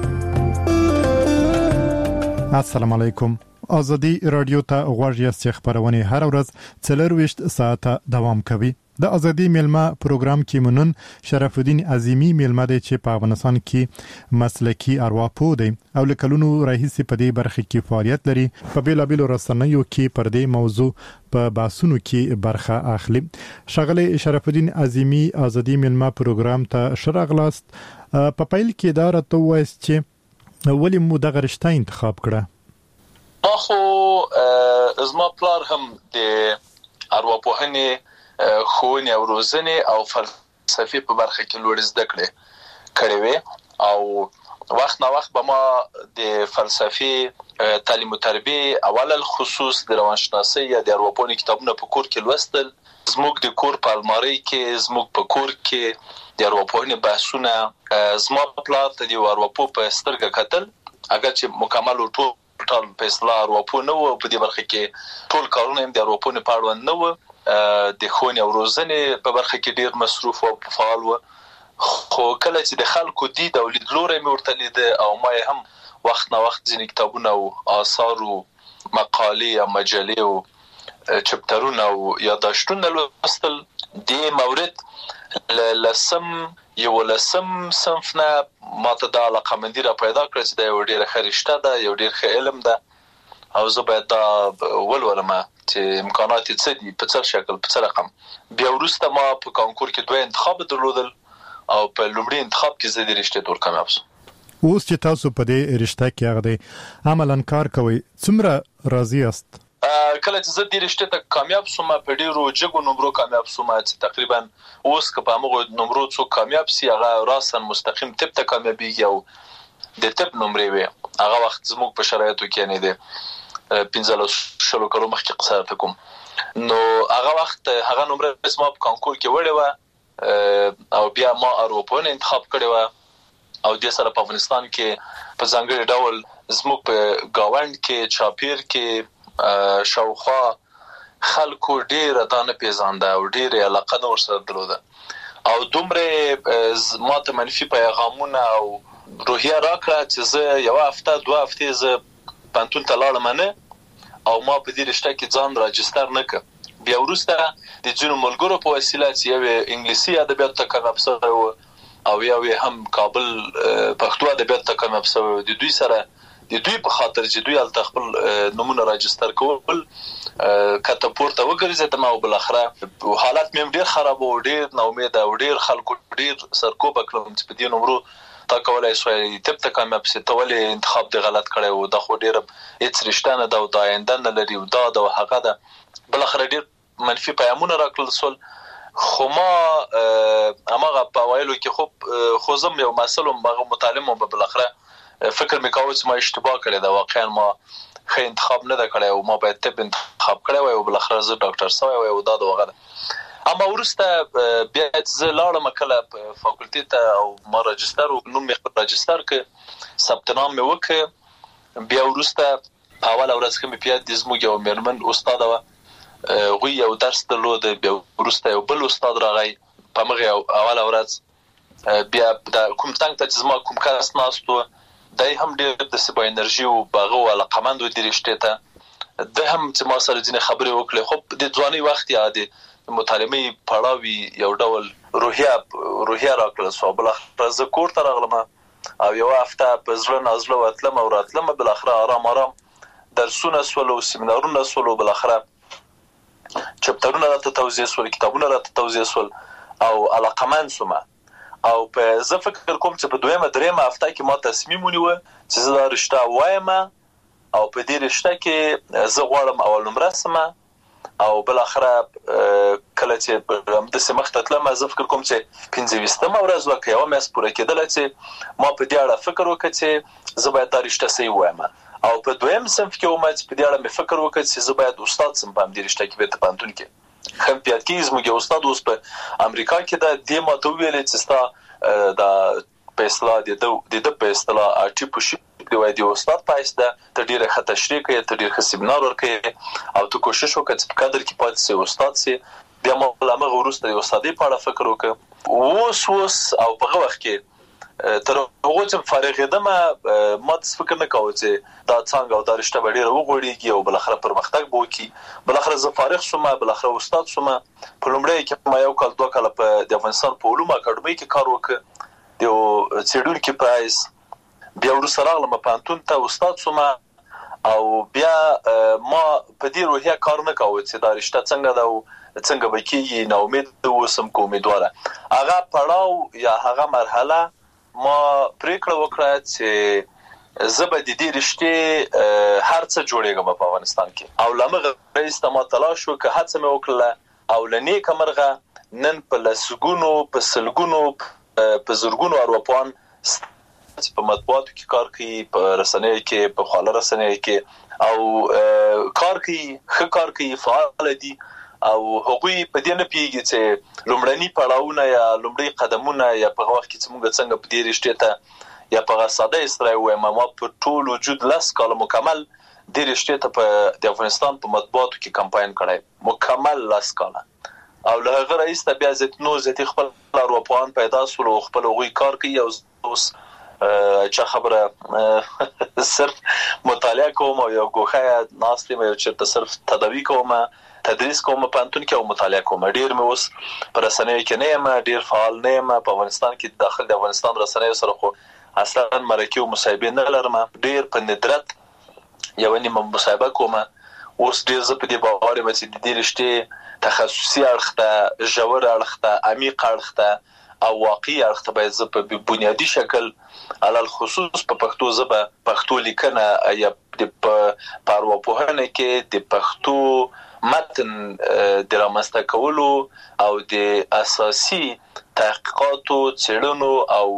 السلام علیکم. ازادي رادیو ته غوږ یاست. خبرونه هر ورځ څلرويشت ساعته دوام کوي. د ازادي ملما پروګرام کې منن شرف الدین عظیمی ملما د چې په افغانستان کې مسلکی ارواپو دی او لکلونو رئیس په دې برخه کې فعالیت لري. په بیلابیلو رسنیو کې پر دې موضوع په باسونو کې برخه اخلي. شغله شرف الدین عظیمی ازادي ملما پروګرام ته شرغلاست. په پیل کې دا راته وایي چې ولی مو دغه رشته انتخاب کړه؟ ما خو زما پلار هم د ارواپوهنې خوونې او روزنې او فلسفي په برخه کې لوړ زده کړې کړې وې او وخت نا وخت به ما د فلسفي تعلیم او تربیه اول الخصوص د روانشناسۍ یا د ارواپوهنې کتابونه په کور کې لوستل. زموږ د کور په المارۍ کې زموږ په کور کې د ارواپوهنې بحثونه زما پلار ته د ارواپوه په سترګه کتل. اگر چې مکمل ټول ټول په اصطلاح ارواپوه نه و په دې برخه کې ټول کارونه هم د ارواپوهنې په اړه نه و. د خوونې او روزنې په برخه کې ډیر مصروف او فعال و. خو کله چې د خلکو دید او لیدلوري مې ورته لید او ما هم وخت نه وخت ځینې کتابونه او آثار او مقالې او مجلې او چپټرونه او یادداشتونه لوستل. د مورد لسم یو لسم صنف نه ماته د علاقه مندي را پیدا کړ چې د یو ډیر خریشته ده یو ډیر ښه علم ده او زه باید دا ولولم چې امکانات یې څه دي په څه شکل په څه رقم. بیا وروسته ما په کانکور کې دوه انتخاب درلودل او په لومړي انتخاب کې زه د رشتې تور کامیاب شوم. اوس چې تاسو په دې رشته کې هغه دی عملاً کار کوي څومره راضي یاست؟ کله چې زه د رشتې ته کامیاب شوم په ډیرو جګو نمبرو کامیاب شوم چې تقریبا اوس که په هغه نمبرو څو کامیاب سي هغه راسن مستقیم تپ ته کامیابیږي او د تپ نمبرې وي هغه وخت زموږ په شرایطو کې نه دي پنځه شلو کلو مخکې قصار کوم نو هغه وخت هغه نمبر اسمه په کانکور کې وړه و او بیا ما اروپون انتخاب کړی و او د سره په افغانستان کې په ځانګړي ډول زموږ په گاوند کې چاپیر کې شاوخوا خلکو ډیر دانه پیژانده او ډیر علاقه نور سره درلوده او دومره ماته منفي پیغامونه او روحیه راکړه چې زه یو هفته دوه هفتې زه پانتون ته لاړم نه او ما په دې رشته کې ځان راجستر نه کړ. بیا وروسته د ځینو ملګرو په وسیله چې یو انګلیسي ادبیات ته کامیاب شوی و او یو هم کابل پښتو ادبیات ته کامیاب شوی د دوی سره د دوی په خاطر چې دوی ال خپل نمونه راجستر کول کته پورته وګرځیدم او بل اخره حالت مې ډیر خراب او ډیر نو امید او ډیر خلکو ډیر سرکوب کړم چې په دې نمبر تا کولای شوی تپ ته کامیاب سي ته ولې انتخاب دی غلط کړی او د خو ډیر هیڅ رښتیا نه دا او دا آینده نه لري او دا د هغه ده بل اخره ډیر منفي پیغامونه راکړل سول. خو ما هغه په وایلو کې خو خو زم یو مسله مغه متعلم او بل اخره فکر مې کاوه چې ما اشتباه کړی دا واقعا ما ښه انتخاب نه دا کړی او ما باید تب انتخاب کړی وای او بل اخر زه ډاکټر سوی وای او دا دغه اما ورسته بیا چې لاړم کله په فاکولټي ته او ما راجستر او نوم مې راجستر ک ثبت نام مې وک بیا ورسته په اول ورځ کې مې پیاد د زموږ یو مرمن استاد و غوی یو درس درلود بیا ورسته یو بل استاد راغی په مغه اول ورځ بیا د کوم څنګه چې زما کوم کس ناستو دای هم ډېر د سبا انرژي او باغه او علاقمند و د رشتې ته د هم چې ما سره ځینې خبرې وکړې خو د ځواني وخت یادې مطالعه پړاوي یو ډول روحیه روحیه راکړل سو بل اخر زه کور ته راغلم او یو هفته په ځل نازله وتلم او راتلم بل اخر آرام آرام درسونه سول او سیمینارونه سول بل اخر چپټرونه راته توضیح سول کتابونه راته توضیح سول او علاقمند سوم او په زه فکر کوم چې په دویمه درېمه هفته کې ما تصمیم ونیو چې زه دا رشته وایم او په دې رشته کې زه غواړم اول نمره سم او بل اخره کله چې هم د سمخ تطلم زه فکر کوم چې پنځه ویشتمه ورځ وکړم یو مې پوره کېدل چې ما په دې اړه فکر وکړ چې زه باید دا رشته صحیح وایم او په دویم صنف کې ومه چې په دې اړه مې فکر وکړ چې زه باید استاد سم په دې رشته کې به ته پانتون کې خم پیات کې زموږ استاد اوس په امریکا کې دا د ماته ویل چې ستا د په اصطلاح د د په اصطلاح ارټیپوشپ دی وای دی استاد پایسته ته ډیره ښه تشریح کوي ته ډیره ښه سیمینار ورکوي او ته کوشش وکړې چې په قدر کې پاتې سي استاد سي بیا موږ لامغه ورسته د استادۍ په اړه فکر وکړ اوس اوس او په وخت کې تر هغه چې فارغېدم ما د فکر نه کاوه چې دا څنګه او دا رشته به ډیره وغوړېږي او بل اخر پرمختګ به وکړي بل اخر زه فارغ شوم بل اخر استاد شوم په لومړی کې ما یو کال دوه کال په د افغانستان په علومو اکاډمۍ کې کار وکړ د څېړونکي پرایز بیا ورسره راغلم پانتون ته استاد شوم او بیا ما په دې روحیه کار نه کاوه چې دا رشته څنګه دا څنګه به کېږي نو امید اوسم کوم امیدواره هغه پړاو یا هغه مرحله ما پریکړه وکړه چې زه به د دې رشتې هر څه جوړېږم په افغانستان کې او لمغه رئیس ته ما تلاش وکړ هڅه مې وکړه او لنی کمرغه نن په لسګونو په سلګونو په زرګونو اروپان په مطبوعاتو کې کار کوي په رسنیو کې په خواله رسنیو کې او کار کوي ښه کار کوي فعال دي او هغوی په دې نه پیږي چې لومړني پړاوونه یا لومړني قدمونه یا په وخت کې څنګه څنګه په دې رشته ته یا په ساده اسرائیل وایم ما په ټول وجود لاس کال مکمل د رشته ته په د افغانستان په مطبوعاتو کې کمپاین کړای مکمل لاس کال او له هغه رئیس ته بیا زت نو زت خپل اروپان پیدا سول او خپل غوي کار کوي او اوس چې خبره صرف مطالعه کوم او یو غوخه ناستې مې چې صرف تداوی کوم تدریس کوم په انتون کې او مطالعه کوم ډیر مې اوس پر رسنیو کې نه یم ډیر فعال نه یم په افغانستان کې داخل د افغانستان رسنیو سره خو اصلا مرکه او مصاحبه نه لرم ډیر په ندرت یو نیمه مصاحبه کوم اوس ډیر زه په دې باور یم چې د دې رشته تخصصي اړخ ته ژور اړخ ته عمیق اړخ ته او واقعي اړخ ته باید زه په بنیادی شکل علل خصوص په پښتو ژبه پښتو لیکنه یا د پاروپوهنه کې د پښتو متن د رامنځته کولو او د اساسي تحقیقاتو څېړنو او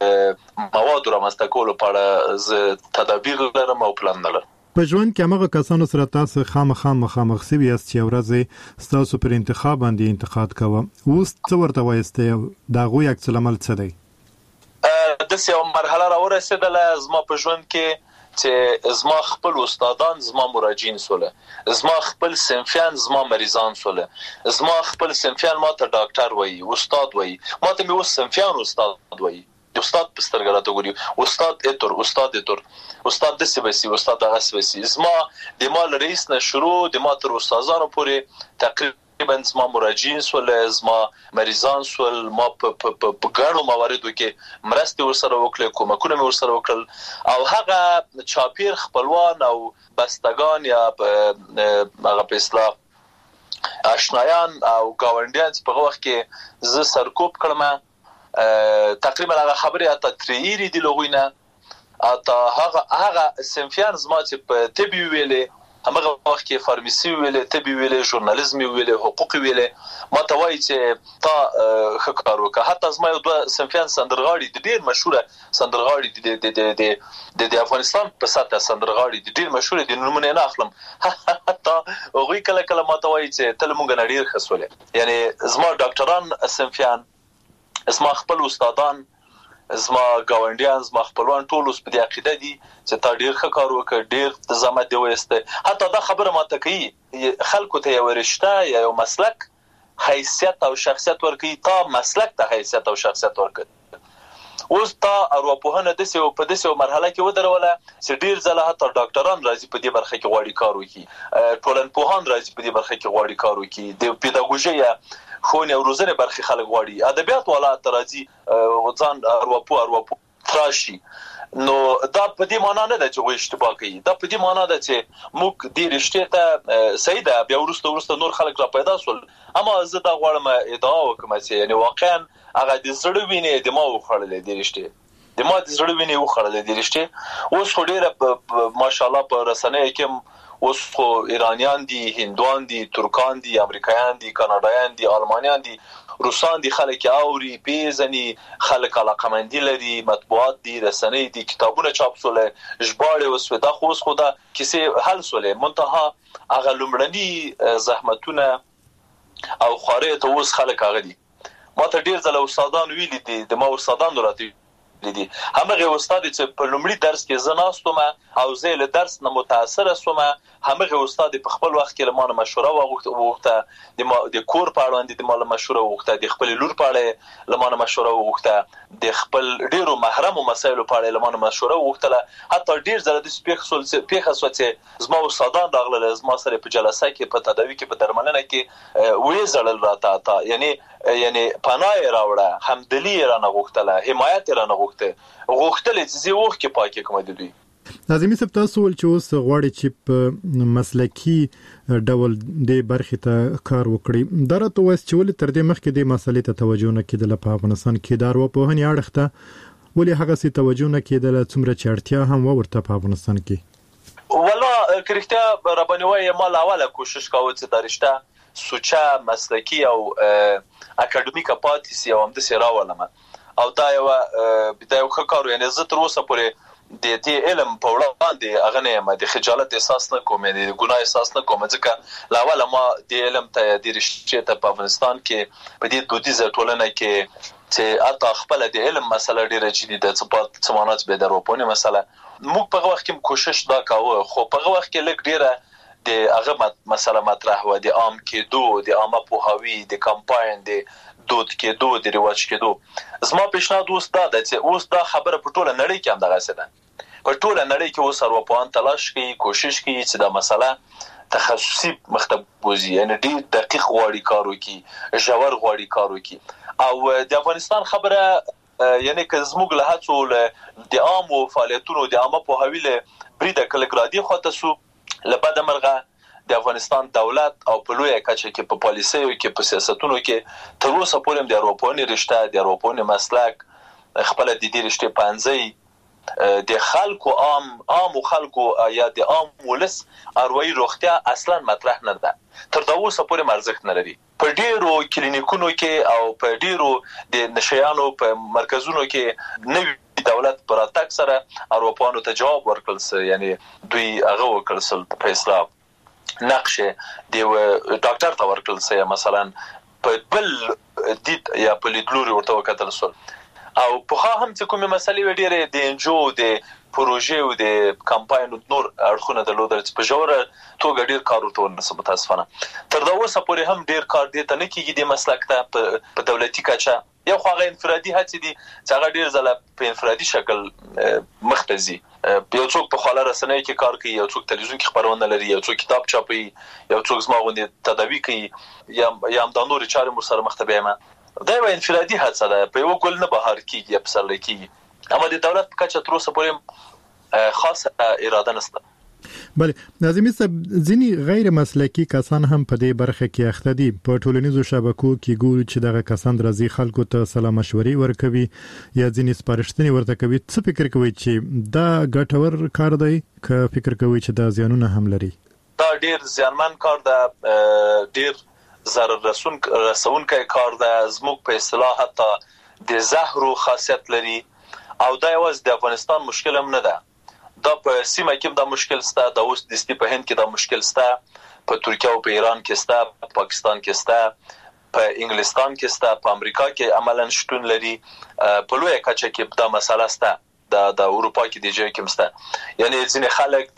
موادو رامنځته کولو په اړه زه تدابیر لرم او پلان لرم په ژوند کې هغه کسانو سره تاسو خامخا مخامخ سوي یاست چې ورځ تاسو پر انتخاب باندې انتقاد کوه اوس څه ورته وایسته دا غوي عکس العمل څه دی د سیو مرحله را ورسېدله زما په ژوند کې چې زما خپل استادان زما مراجعین سوله زما خپل صنفیان زما مریضان سوله زما خپل صنفیان ما ته ډاکټر وایي استاد وایي ما ته مې اوس صنفیان استاد وایي استاد پسترګراته ګوري استاد اتر استاد اتر استاد د سیبسي استاد د غسوسی زما د مال رئیس نه شروع د ما تر استادانو پورې تقریبا زما مراجعین سول زما مریضان سول ما په په ګڼو مواردو کې مرستې ورسره وکړې کومکونه مې ورسره وکړل او هغه چاپیر خپلوان او بستگان یا هغه په اصطلاح آشنایان او گاونډیان په وخت کې ز سرکوب کړم تقریبا هغه خبره اته تریری دی لغوینه اته هغه هغه سنفیان زما چې په طبي ویلې هغه وخت کې فارماسي ویلې طبي ویلې ژورنالیزم ویلې حقوق ویلې ما ته وایي چې تا خکار وکړه حتی زما یو دوه سنفیان سندرغاړي د ډیر مشهوره سندرغاړي د د د د افغانستان په ساته سندرغاړي د ډیر مشهوره د نمونه نه اخلم حتی هغه کله کله ما ته وایي چې تل مونږ نه ډیر خسولې یعنی زما ډاکټران سنفیان زما خپل استادان زما گاونډیان زما خپلوان ټول اوس په دې عقیده دي چې تا ډیر ښه کار وکړ ډیر زحمت دی وسته حتی دا خبره ماته کوي خلکو ته یو رشته یا یو مسلک حیثیت او شخصیت ورکوي تا مسلک ته حیثیت او شخصیت ورکوي اوس تا ارواپوهنه د سیو په د سیو مرحله کې ودروله چې ډیر ځله حتی ډاکټران راځي په دې برخه کې غواړي کار وکړي ټولنپوهان راځي په دې برخه کې غواړي کار وکړي د پیداګوژي یا خونی او روزنه برخه خلک غواړي ادبیات والا ترازی وځان ارواپو ارواپو تراشي نو دا په دې معنی نه ده چې وې اشتباه کوي دا په دې معنی ده چې موږ دې رشته ته سیده بیا ورسته ورسته نور خلک را پیدا سول اما زه دا غواړم ادعا وکم چې یعنی واقعا هغه د زړه وینې د ما وخړلې د رښتې د ما د زړه وینې وخړلې د رښتې اوس خو ډېره ماشاءالله په رسنیو کې اوس خو ایرانیان دي هندوان دي ترکان دي امریکایان دي کاناډایان دي آلمانیان دي روسان دي خلک اوري پیژني خلک علاقمندي لري مطبوعات دي رسنۍ دي کتابونه چاپ سول ژباړې وسو دا خو اوس خو دا کیسه حل سولې منتها هغه لومړني زحمتونه او خارې ته اوس خلک هغه دي ما ته ډیر ځله استادان ویلي دي د ما استادان راته دي همغه استاد چې په لومړي درس کې زناستم او زه له درس نه متاثر شوم همغه استاد په خپل وخت کې لمانه مشوره وغوښته د ما د کور په اړه د مال مشوره وغوښته د خپل لور په اړه لمانه مشوره وغوښته د خپل ډیرو محرم مسایلو په اړه لمانه مشوره وغوښتله حتی ډیر زره د سپیښ سول پیخه سوته زما استادان راغله زما سره په جلسه کې په تداوی کې په درملنه کې وې زړل راته تا یعنی یعنی پناه راوړه همدلی را نه غوښتله حمایت را نه غوښته غوښتل چې زه وخت کې پاکه کوم د دوی لازمي سب تاسو ول چې اوس غواړي چې په مسلکی ډول د برخې ته کار وکړي درته وس چې ول تر دې مخکې د مسلې ته توجه نه کېدل په افغانستان کې دارو په هني اړخته ولې هغه سي توجه نه کېدل څومره چړتیا هم ورته په افغانستان کې والله کرکټه ربانوي مال اوله کوشش کاوه چې درشته سوچا مسلکی او اکاډمیکه پاتې سی او هم د سراولمه او دا یو بدايه وکړو یعنی زه تر اوسه پورې د دې علم په وړاندې هغه نه ما د خجالت احساس نه کوم د ګناه احساس نه کوم ځکه لاول ما د علم ته د رښتیا ته په افغانستان کې په دې دودیزه ټولنه کې چې اته خپل د علم مسله ډیره جدي ده چې په سمانات به دروپونه مسله موږ په وخت کې کوشش دا کاوه خو په وخت کې لګ ډیره د هغه مسله مطرح و د عام کې دو د عامه پوهاوی د کمپاین د دود کې دو د رواج کې دو زما پیشنهاد اوس دا ده چې اوس دا خبره په ټوله نړۍ کې هم دغه څه ده په ټوله نړۍ کې اوس اروپایان تلاش کوي کوشش کوي چې دا مسله تخصصي مکتب وزي یعنی ډېر دقیق غواړي کار وکړي ژور غواړي کار وکړي او د افغانستان خبره یعنی که زموږ له هڅو د عامو فعالیتونو د عامه پوهاوی له بریده کلګرادي خواته سو لبد مرغه د افغانستان دولت او په لوی کچه کې په پالیسیو کې په سیاستونو کې تر اوسه پورې د اروپایي رشته د اروپایي مسلک خپل د دې رشته پنځه د خلکو عام عام خلکو یا د عام ولس اروایي روغتیا اصلا مطرح نه ده تر دا اوسه پورې مرزښت نه لري په ډیرو کلینیکونو کې او په ډیرو د نشيانو په مرکزونو کې نوې دولت پر اتاک سره اروپانو ته جواب ورکړل یعنی دوی هغه وکړل په اسلام نقشه دی ډاکټر ته ورکړل سي مثلا په بل دید یا په لیدلوري ورته وکړل سول او په هم چې کومه مسلې وړي د انجو د پروژې او د کمپاین نور اړخونه د لودل چې په جوړه توګه ډیر کار ورته ونسب متاسفانه تر دا اوسه پورې هم ډیر کار دي ته نه کیږي د مسلک ته په دولتي کچه یو خو هغه انفرادي هڅې دي چې هغه ډیر ځله په انفرادي شکل مختزي یو څوک په خاله رسنۍ کې کار کوي یو څوک تلویزیون کې خبرونه لري یو څوک کتاب چاپي یو څوک زما غوندي تداوی کوي یا یا هم د نور چارې مر سره مختبه ما دا یو انفرادي هڅه ده په یو ګل نه بهر کیږي په سر لکې اما د دولت په کچه تر اوسه پورې خاصه اراده نشته بله لازمي ځینی غیر مسلکی کسان هم په دې برخه کې اخته دي په ټولنیزو شبکو کې ګوري چې دغه کسان راځي خلکو ته سلام مشورې ورکوي یا ځینی سپارښتنې ورته کوي څه فکر کوي چې دا ګټور کار دی که فکر کوي چې دا زیانونه هم لري دا ډیر زیانمن کار ده ډیر ضرر رسون رسونکي کار ده زموږ په اصطلاح حتی د زهرو خاصیت لري او دا یوازې د افغانستان مشکل هم نه ده دا په سیمه کې دا مشکل ستا د اوس د ستی په هند کې دا مشکل ستا په ترکیه او په ایران کې ستا په پاکستان کې ستا په انګلستان کې ستا په امریکا کې عملاً شتون لري په لوی کچه کې دا مسله ستا د د اروپا کې د ځای کې ستا یعنی ځینې خلک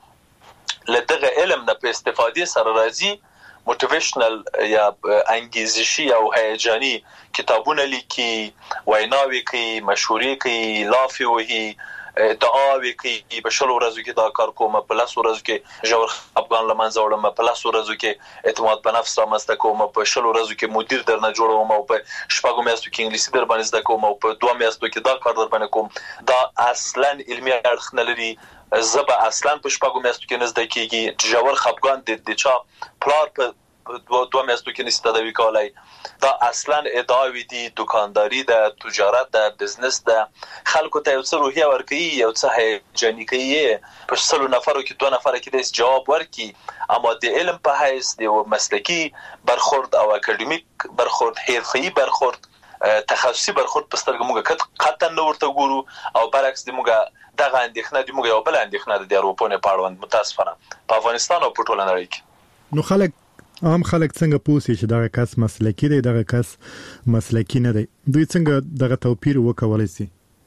د لدغه علم نه په استفادې سره راځي موټیویشنل یا انګیزشي او هیجاني کتابونه لیکي ویناوي کوي مشورې کوي لافي وهي دعاوي کوي په شلو ورځو کې دا کار کوم په لاس ورځو کې جوړ افغان لمنځه وړم په لاس ورځو کې اعتماد په نفس رامسته کوم په شلو ورځو کې مدیر درنه جوړوم او په شپږو میاشتو کې انګلیسي در باندې زده کوم او په دوه میاشتو کې دا کار در باندې کوم دا اصلا علمي اړخ نه لري زبا اصلا په شپږو میاشتو کې نه زده کیږي جوړ خپګان د چا پلار په دوه دوه میاشتو کې نشي تداوی کولای. دا اصلا ادعاوی دي، دکانداری ده، تجارت ده، بزنس ده. خلکو ته یو څه روحیه ورکوي، یو څه هیجاني کوي، په سلو نفرو کې دوه نفر کې د جواب ورکي، اما د علم په حیث د مسلکی برخورد او اکاډمیک برخورد، حرفه‌ای برخورد، تخصصي برخورد په سترګه موږ قطعا نه ورته ګورو. او برعکس د موږ دغه اندېښنه د موږ یو بل اندېښنه د اروپا نه پاړوند متاسفانه په افغانستان او په ټوله نړۍ کې. نو خلک عام خلک څنګه پوښي چې دغه کس مسلکی دی، دغه کس مسلکی نه دی؟ دوی څنګه دغه توپیر وکولای شي؟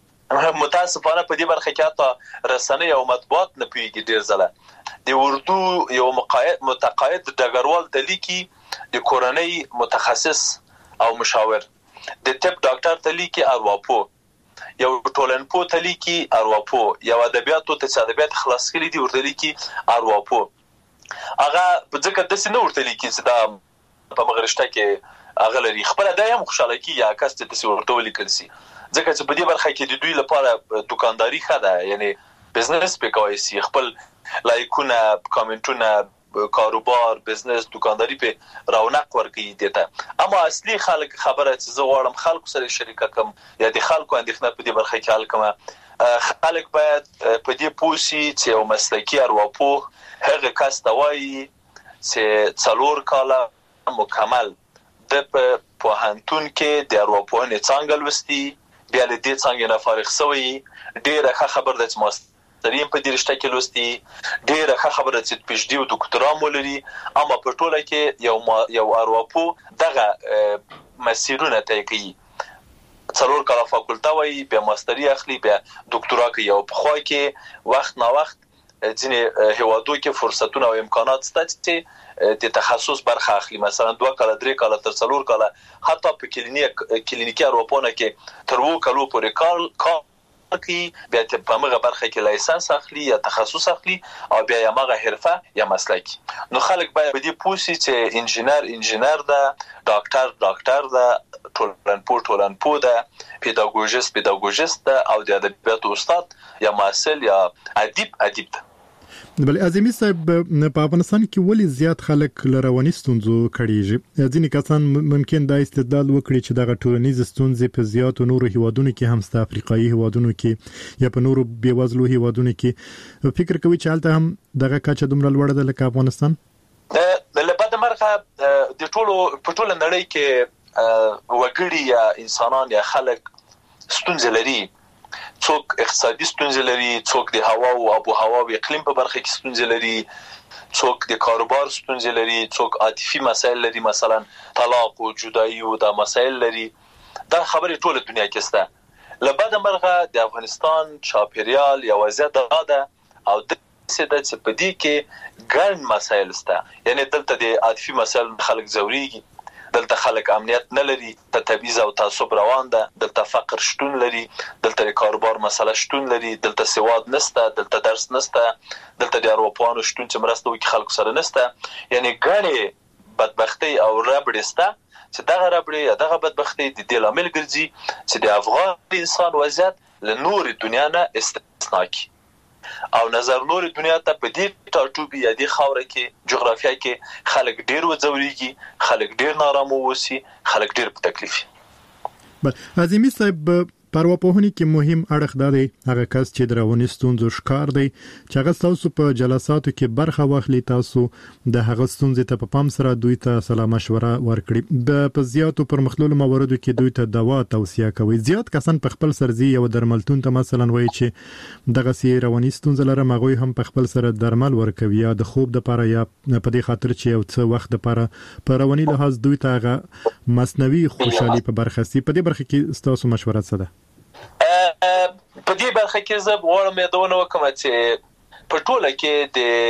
متاسفانه په دې برخه کې حتی رسنۍ او مطبوعات نه پیږي. ډیر ځله د اردو یو مقاید متقاعد ډګروال د لیکي، د کورنۍ متخصص او مشاور، د طب ډاکټر ته لیکي ارواپو، یو ټولنپو ته لیکي ارواپو، یو ادبیاتو ته ادبیات خلاص کړي دي ورته لیکي ارواپو. هغه په ځکه د سینه ورته لیکي چې دا په مغرشته کې هغه لري خپل د یم خوشاله کی یا کس ته څه ورته ولیکل سي. ځکه چې په دې برخه کې د دوی لپاره دکانداری خده، یعنی بزنس په کوي سي، خپل لایکونه، کامنټونه، کاروبار، بزنس، دکانداری په رونق ورکوي دیته. اما اصلي خلک خبره چې زه غواړم خلکو سره شریک کوم یا د خلکو اندېښنه په دې برخه کې حل کوم، خلک باید په دې پوه شي چې یو مسلکي ارواپوه هغه کس ته وایي چې څلور کاله مکمل د په پوهنتون کې د ارواپوهنې څانګه لوستي، بیا له دې څانګې نه فارغ شوی، ډېره ښه خبره ده چې ماستر تریم په دې رشته کې لوستي، ډېره ښه خبره چې پی ایچ ډي او ډاکټرا مو لري. اما په ټوله کې یو یو ارواپوه دغه مسیرونه طی کوي، څلور کاله فاکولټه وایي، بیا ماستري اخلي، بیا ډاکټرا کوي. او په خوا کې وخت نا وخت ځینې هیوادو کې فرصتونه او امکانات شته چې د تخصص برخه اخلي، مثلا دوه کاله، درې کاله، تر څلور کاله، حتی په کلینیک کلینیکي ارواپوهنه کې تر اووه کالو پورې کار کوي، بیا په هغه برخه کې لایسنس اخلي یا تخصص اخلي، او بیا یې هغه حرفه یا مسلک. نو خلک باید په دې پوه شي چې انجینر انجینر ده، ډاکټر ډاکټر ده، ټولنپوه ټولنپوه ده، پیداګوژیست پیداګوژیست ده، او د ادبیاتو استاد یا محصل یا ادیب ادیب ده. بل اعظمي صاحب، په افغانستان کې ولې زیات خلک له رواني ستونزو کړيږي؟ ځینې کسان ممکن دا استدلال وکړي چې دغه ټولنیز ستونزې په زیاتو نورو هیوادونو کې هم ست افریقایي هیوادونو کې یا په نورو بیوزلو هیوادونو کې فکر کوي چې حالت هم دغه کچه دومره لوړه ده لکه افغانستان. د لبد مرغه د ټولو په ټوله نړۍ کې وګړي یا انسانان یا خلک ستونزې لري. څوک اقتصادي ستونزې لري، څوک د هوا او آب و هوا او اقلیم په برخه کې ستونزې لري، څوک د کاروبار ستونزې لري، څوک عاطفي مسایل لري، مثلا طلاق او جدایي او دا مسایل لري. دا خبرې ټوله دنیا کې شته. لبد مرغه د افغانستان چاپیریال یا وضعیت دا ده او د څه د څه په دې کې ګڼ مسایل شته. یعنی دلته د عاطفي مسایل خلک زوريږي، دلته خلک امنیت نه لري، ته تبعیض او تعصب روان ده، دلته فقر شتون لري، دلته کاروبار مسله شتون لري، دلته سواد نشته، دلته درس نشته، دلته د اروپانو شتون چې مرسته وکړي خلکو سره نشته. یعنی ګڼې بدبختی او ربړې شته چې دغه ربړې دغه بدبختی د دې لامل ګرځي چې د افغان انسان وضعیت له نورې دنیا نه استثنا کی او نظر نور دنیا ته په دې ټاټوبي یا د خاوره کې جغرافیا کې خلک ډیر وځوريږي، خلک ډیر نارامه وسی، خلک ډیر په تکلیف. بل اعظمي صاحب، پرواپوهنې کې مهم اړخ دا دی هغه کس چې درونی ستونزو ښکار دی چې هغه تاسو په جلساتو کې برخه واخلي، تاسو د هغه ستونزې ته په پام سره دوی ته سلا مشوره ورکړي. په زیاتو پرمختللو مواردو کې دوی ته دوا توصیه کوي. زیات کسان په خپل سرزي یو درملتون ته مثلا وایي چې دغه سی رواني ستونزې لرم، هغه هم په خپل سره درمل ورکوي یا د خوب د لپاره یا په دې خاطر چې یو څه وخت لپاره په رواني لحاظ دوی ته هغه مصنوعي خوشحالي په برخه سي. په دې برخه کې تاسو مشوره څه ده؟ په دې برخه کې زه غواړم یادونه وکړم چې په ټوله کې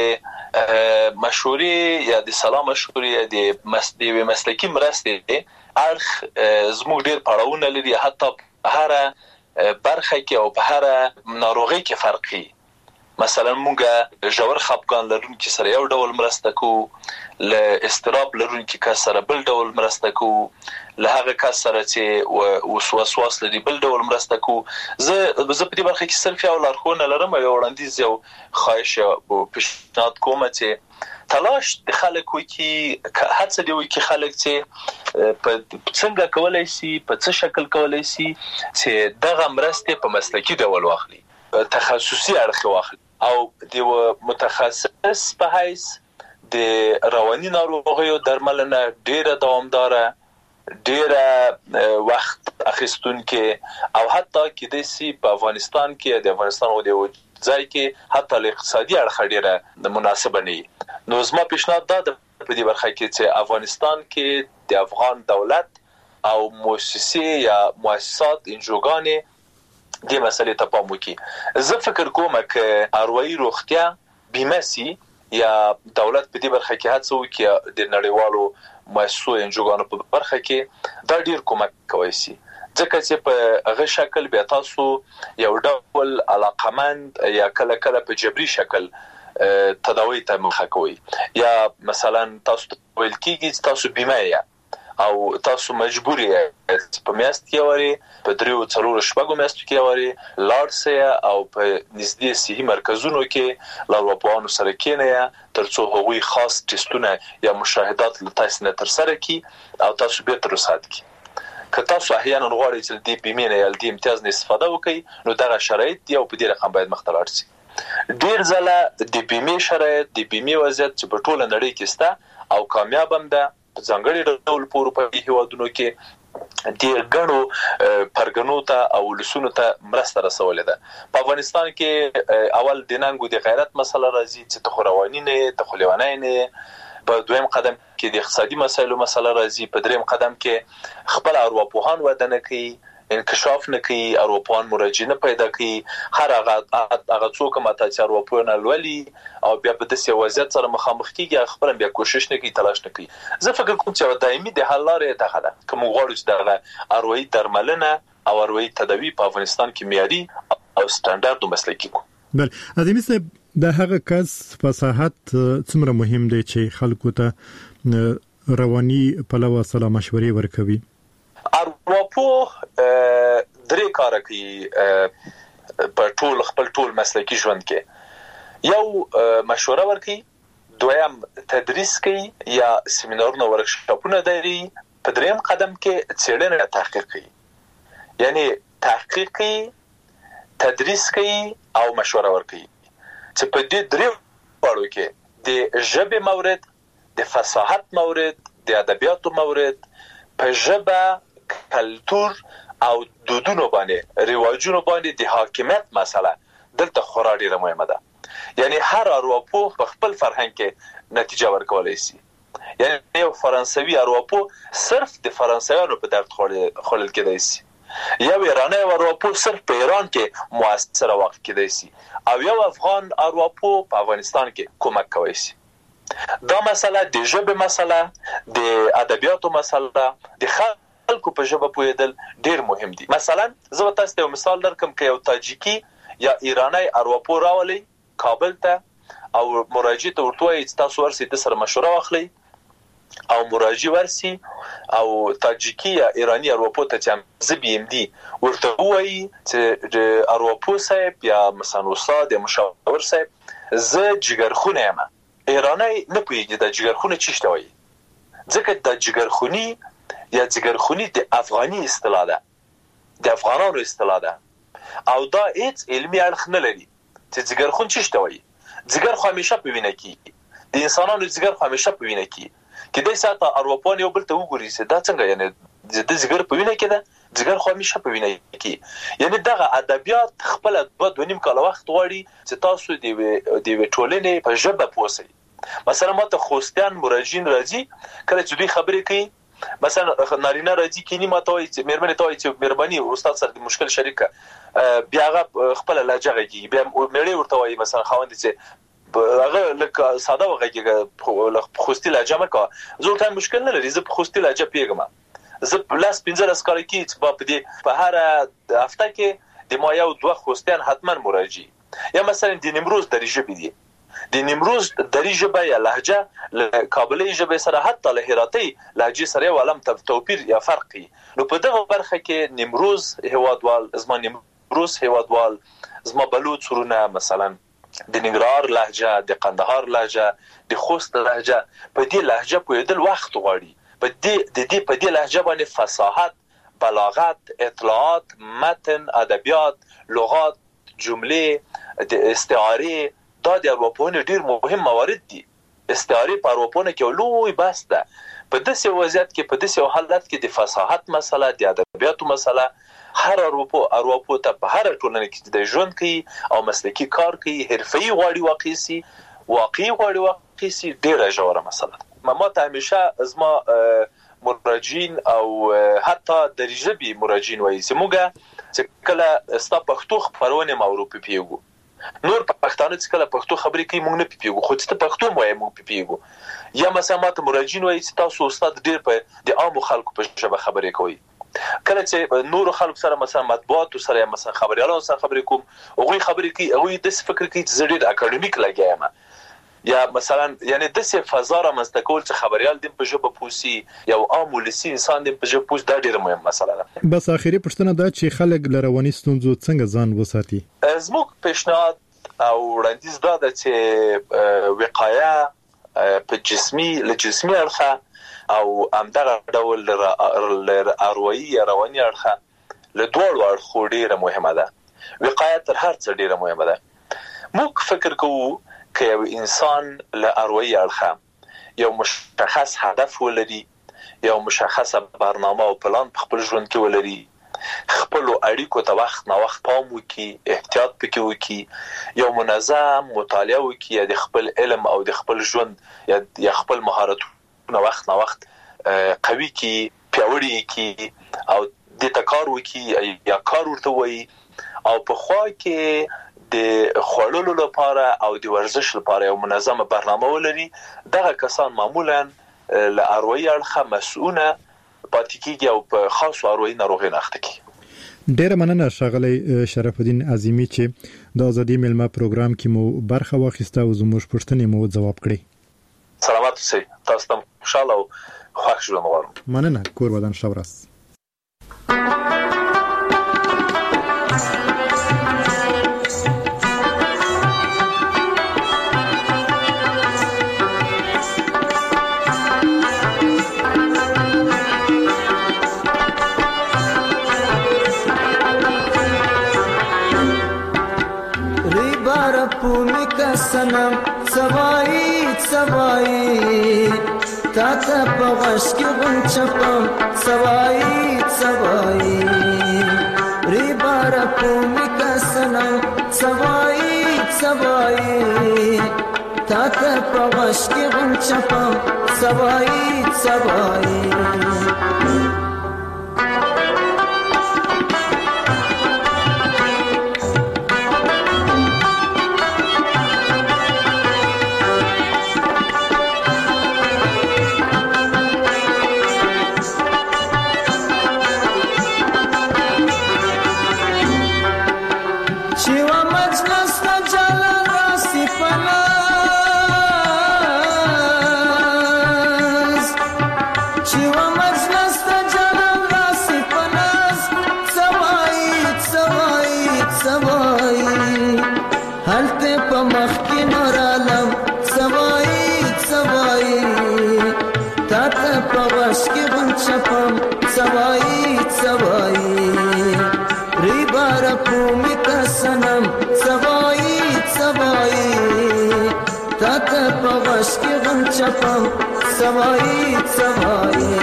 د مشورې یا د سلام مشورې د مسلې مسلکي مرستې اړخ زموږ ډېر پړاوونه لري، حتی په هر برخه کې او په هر ناروغي کې فرقي. مثلا مونږه ژور خپګان لرونکي سره یو ډول مرسته کوو، له استراب لرونکي کس سره بل ډول مرسته کوو، له هغه کس سره چې وسواس لري بل ډول مرسته کوو. زه زه په دې برخه کې صرف یو لارښوونه لرم، یو وړاندیز، یو خواهش او پیشنهاد کوم چې تلاش د خلکو کې هڅه دی چې خلک چې په څنګه کولای شي، په څه شکل کولای شي چې دغه مرسته په مسلکي ډول واخلي، تخصصي اړخ واخلي، او د متخصص په حیث د رواني ناروغیو درملنه ډیره دوامداره، ډیره وخت اخیستونکې، او حتی کېدای شي په افغانستان کې د افغانستان او د ځای کې حتی له اقتصادي اړخه ډیره مناسبه نه وي. نو زما پیشنهاد دا ده په دې برخه کې چې افغانستان کې د افغان دولت او مؤسسې یا مؤسسات انجوګانې دې مسلې ته پام وکړي. زه فکر کوم چې اروایي روغتیا بیمه سي یا دولت په دې برخه کې هڅه وکړي د نړیوالو مؤسسو انجوګانو په برخه کې دا ډیر کومک کوي سي، ځکه چې په هغه شکل به تاسو یو ډول علاقمند یا کله کله په جبري شکل تداوی ته مخه کوي، یا مثلا تاسو ویل کېږي تاسو بیمه یا او تاسو مجبور یې په میاشت کې وری په دریو څلورو شپږو میاشتو کې وری لاړ سي او په نږدې صحي مرکزونو کې لاروپوانو سره کېنه ترڅو هغوی خاص ټیسټونه یا مشاهدات له تاسو نه تر سره کی او تاسو به تر وسات کی. که تاسو احیانا غواړئ چې د بیمې نه یا د امتیاز نه استفاده وکړئ نو دغه شرایط یو په دې رقم باید مخ ته لاړ شي. ډیر ځله د بیمې شرایط د بیمې وضعیت چې په ټوله نړۍ کې سته او کامیاب هم ده، په ځانګړي ډول په اروپایي هیوادونو کې د ګڼو پرګنو ته او لسونو ته مرسته رسولې ده. په افغانستان کې اول د ننګو د غیرت مسله راځي چې ته خو رواني نه ته خو لیونی نه، په دویم قدم کې د اقتصادي مسایلو مسله راځي، په دریم قدم کې خپل ارواپوهان وده نه کوي، انکشاف نه کوي، ارواپوهان مراجعه نه پیدا کوي، هر هغه هغه څوک ماته چې ارواپوهان لولي او بیا په داسې وضعیت سره مخامخ کیږي خپل بیا کوشش نه کوي، تلاش نه کوي. زه فکر کوم چې دایمي د حل لارې دغه ده که موږ غواړو چې دغه اروایي درملنه او اروایي تداوی په افغانستان کې معیاري او سټانډارډ او مسلکي کو. بل ادمي صاحب د هغه کس فصاحت څومره مهم دی چې خلکو ته رواني پلوه سره مشورې ورکوي؟ ارواپوه درې کار کوي په ټول خپل ټول مسلکي ژوند کې. یو مشوره ورکوي، دویم تدریس کوي یا سیمینارونه ورکشاپونه لري، په دریم قدم کې څېړنه تحقیق کوي. یعنی تحقیق کوي، تدریس کوي او مشوره ورکوي چې په دې درې وړو کې د ژبې مورد، د فصاحت مورد، د ادبیاتو مورد، په ژبه، کلتور او دودونو باندې رواجونو باندې د حاکمیت مسله دلته خورا ډیره مهمه ده. یعنی هر ارواپوه په خپل فرهنګ کې نتیجه ورکولای شي. یعنی یو فرانسوي ارواپوه صرف د فرانسویانو په درد خورل کېدای شي، یو ایرانی ارواپوه صرف په ایران کې موثر واقع کېدای شي، او یو افغان ارواپوه په افغانستان کې کومک کوي شي. دا مسله د ژبې مسله، د ادبیاتو مسله، د خلکو په ژبه پوهېدل ډیر مهم دي. مثلا زه تاسو ته یو مثال درکم که یو تاجیکی یا ایرانی ارواپوه راولي کابل ته او مراجعه ته ورته وایي چې تاسو ورسئ د سره مشوره واخلئ او مراجعه ورسي او تاجیکی یا ایرانی ارواپوه ته چې زه بي ام دي ورته وایي چې ارواپوه صاحب یا مثلا استاد یا مشاور صاحب زه جګرخونه یم. ایرانی نه پوهېږي د جګرخونه څه شته وایي، ځکه د جګرخوني یا جګرخونی د افغاني اصطلاح ده، د افغانانو اصطلاح ده او دا هیڅ علمي اړخ نه لري چې جګرخون څه شته وایي. جګر خو همیشه په وینه کې د انسانانو جګر خو همیشه په وینه کې کېدای ساته ارواپوهان یو بل ته وګوري چې دا څنګه یعنی د جګر په وینه کې ده، جګر خو همیشه په وینه کې. یعنی دغه ادبیات خپل دوه دوه نیم کال وخت غواړي چې تاسو د د ټولنې په ژبه پوه شئ. مثلا ماته خوستیان مراجعین راځي کله چې دوی خبرې کوي، مثلا نارینه راځي کینی ماته وایي چې مېرمنې ته وایي چې مهرباني استاد سره د مشکل شریکه بیا هغه خپل لهجه غږي، بیا مېړه ورته وایي مثلا خاوند چې هغه لکه ساده وغږیږي خوستي لهجه مه کوه. زه ورته مشکل نه لري، زه په خوستي لهجه پوهېږم، زه لاس پنځلس کاله کېږي چې په دې په هره هفته کې د ما یو دوه خوستیان حتما مراجعي یا مثلا د نیمروز دري ژبې دي، د نیمروز دري ژبه یا لهجه له کابلي ژبې سره حتی له هراتي لهجې سره یو علم توپیر یا فرق دی. نو په دغه برخه کې نیمروز هیوادوال، زما نیمروز هیوادوال، زما بلوچ ورونه مثلا د ننګرهار لهجه، د قندهار لهجه، د خوست لهجه، په دې لهجه پوهېدل وخت غواړي. په دې د دې په دې لهجه باندې فصاحت، بلاغت، اطلاعات، متن، ادبیات، لغات، جملې، د استعاره، دا د ارواپوهنې ډیر مهم موارد دي. استعاره په ارواپوهنه کې لوی بحث ده. په داسې وضعیت کې، په داسې حالت کې د فصاحت مسله، د ادبیاتو مسله، هر ارواپو ارواپو ته په هر ټولنه کې د ژوند کوي او مسلکي کار کوي، حرفي غواړي واقعي سي، واقعي غواړي واقعي سي، ډیره ژوره مسله ده. ما ته همیشه زما مراجعین او حتی د ژبې مراجعین وایي چې موږ چې کله ستا پښتو خبرونه مورو پیږو، نور پښتانه چې کله پښتو خبرې کوي موږ نه پیږو، خو چې پښتو وایي موږ پیږو. یا مثلا ما ته مراجعین وایي چې تاسو استاد ډیر په د عامو خلکو په ژبه خبرې کوي. کله چې نور خلکو سره مثلا مطبوعات سره مثلا خبريالانو سره خبرې کوم، هغه خبرې کوي، هغه د فکر کوي چې زړه اکاډمیک لګیایم، یا مثلا یعنی د څه فضا را مستقول چې خبريال دیم په ژبه پوسی یا عام ولسی انسان دیم په ژبه پوس، دا ډیره مهمه مسله ده. بس اخیری پښتنه دا چې خلک لرواني ستونزو څنګه ځان وساتي؟ زموږ پیشنهاد او وړاندیز دا ده چې وقایه په جسمي له جسمي اړخه او همدغه ډول ل اروایي یا رواني اړخه له دوړو اړخو ډیره مهمه ده. وقایه تر هر څه ډیره مهمه ده. موږ فکر کوو که یو انسان له اروایي اړخه یو مشخص هدف ولري، یو مشخصه برنامه او پلان په خپل ژوند کې ولري، خپل اړیکو ته وخت نه وخت پام وکړي، احتیاط پکې وکړي، یو منظم مطالعه وکړي، یا د خپل علم او د خپل ژوند یا یا خپل مهارتونه وخت نه وخت قوي کی، پیاوړي کی او د تکار وکړي یا کار ورته وایي، او په خوا کې د خوړلو لپاره او د ورزش لپاره یو منظمه برنامه ولري. دغه کسان معمولا له اروایي اړخه مسؤونه پاتې کیږي او په خاصو اروایي ناروغۍ نه اخته کیږي. ډیره مننه ښاغلی شرف الدین عظیمی چې د ازادي میلمه پروګرام کې مو برخه واخیسته او زموږ پوښتنې مو ځواب کړې. سلامات اوسئ. تاسو ته خوشاله او خوښ ژوند غواړم. مننه. کور ودان ښه ورځ. سنم سوایی سوایی تا تا پغش کی غنچپم سوایی سوایی ری بار پومی کا سنم سوایی سوایی تا تا پغش کی غنچپم سوایی سوایی سوایی سوایی ری بار پومی کا سنم سوایی سوایی تا تا پغش کی غم چپم سوایی سوایی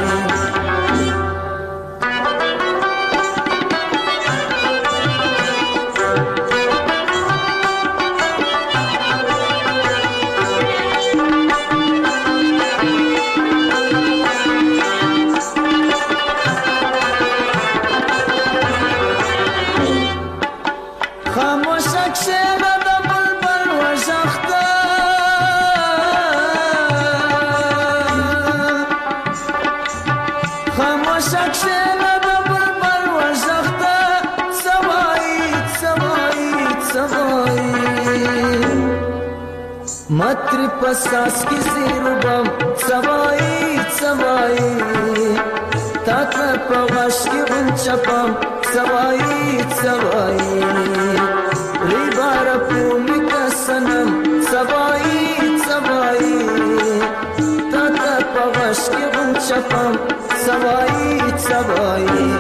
متر پساس کی زیربم سوایی سوایی تاتا پغش کی غنچپم سوایی سوایی ریبار پومی کسنم سوایی سوایی تاتا پغش کی غنچپم سوایی سوایی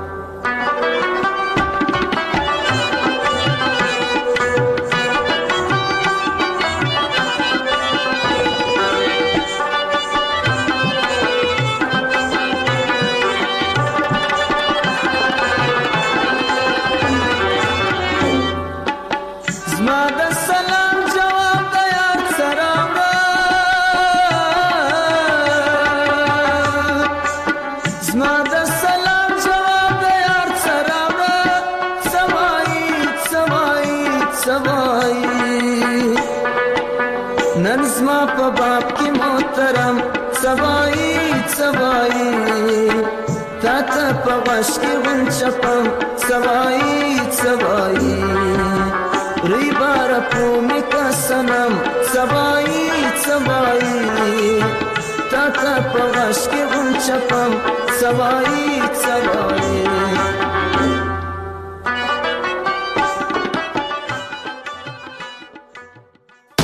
बाप की मोहतरम सवाई सवाई ताता पगश की गुंचपम सवाई सवाई रिबार पूमी का सनम सवाई सवाई ताता पगश की गुंचपम सवाई सवाई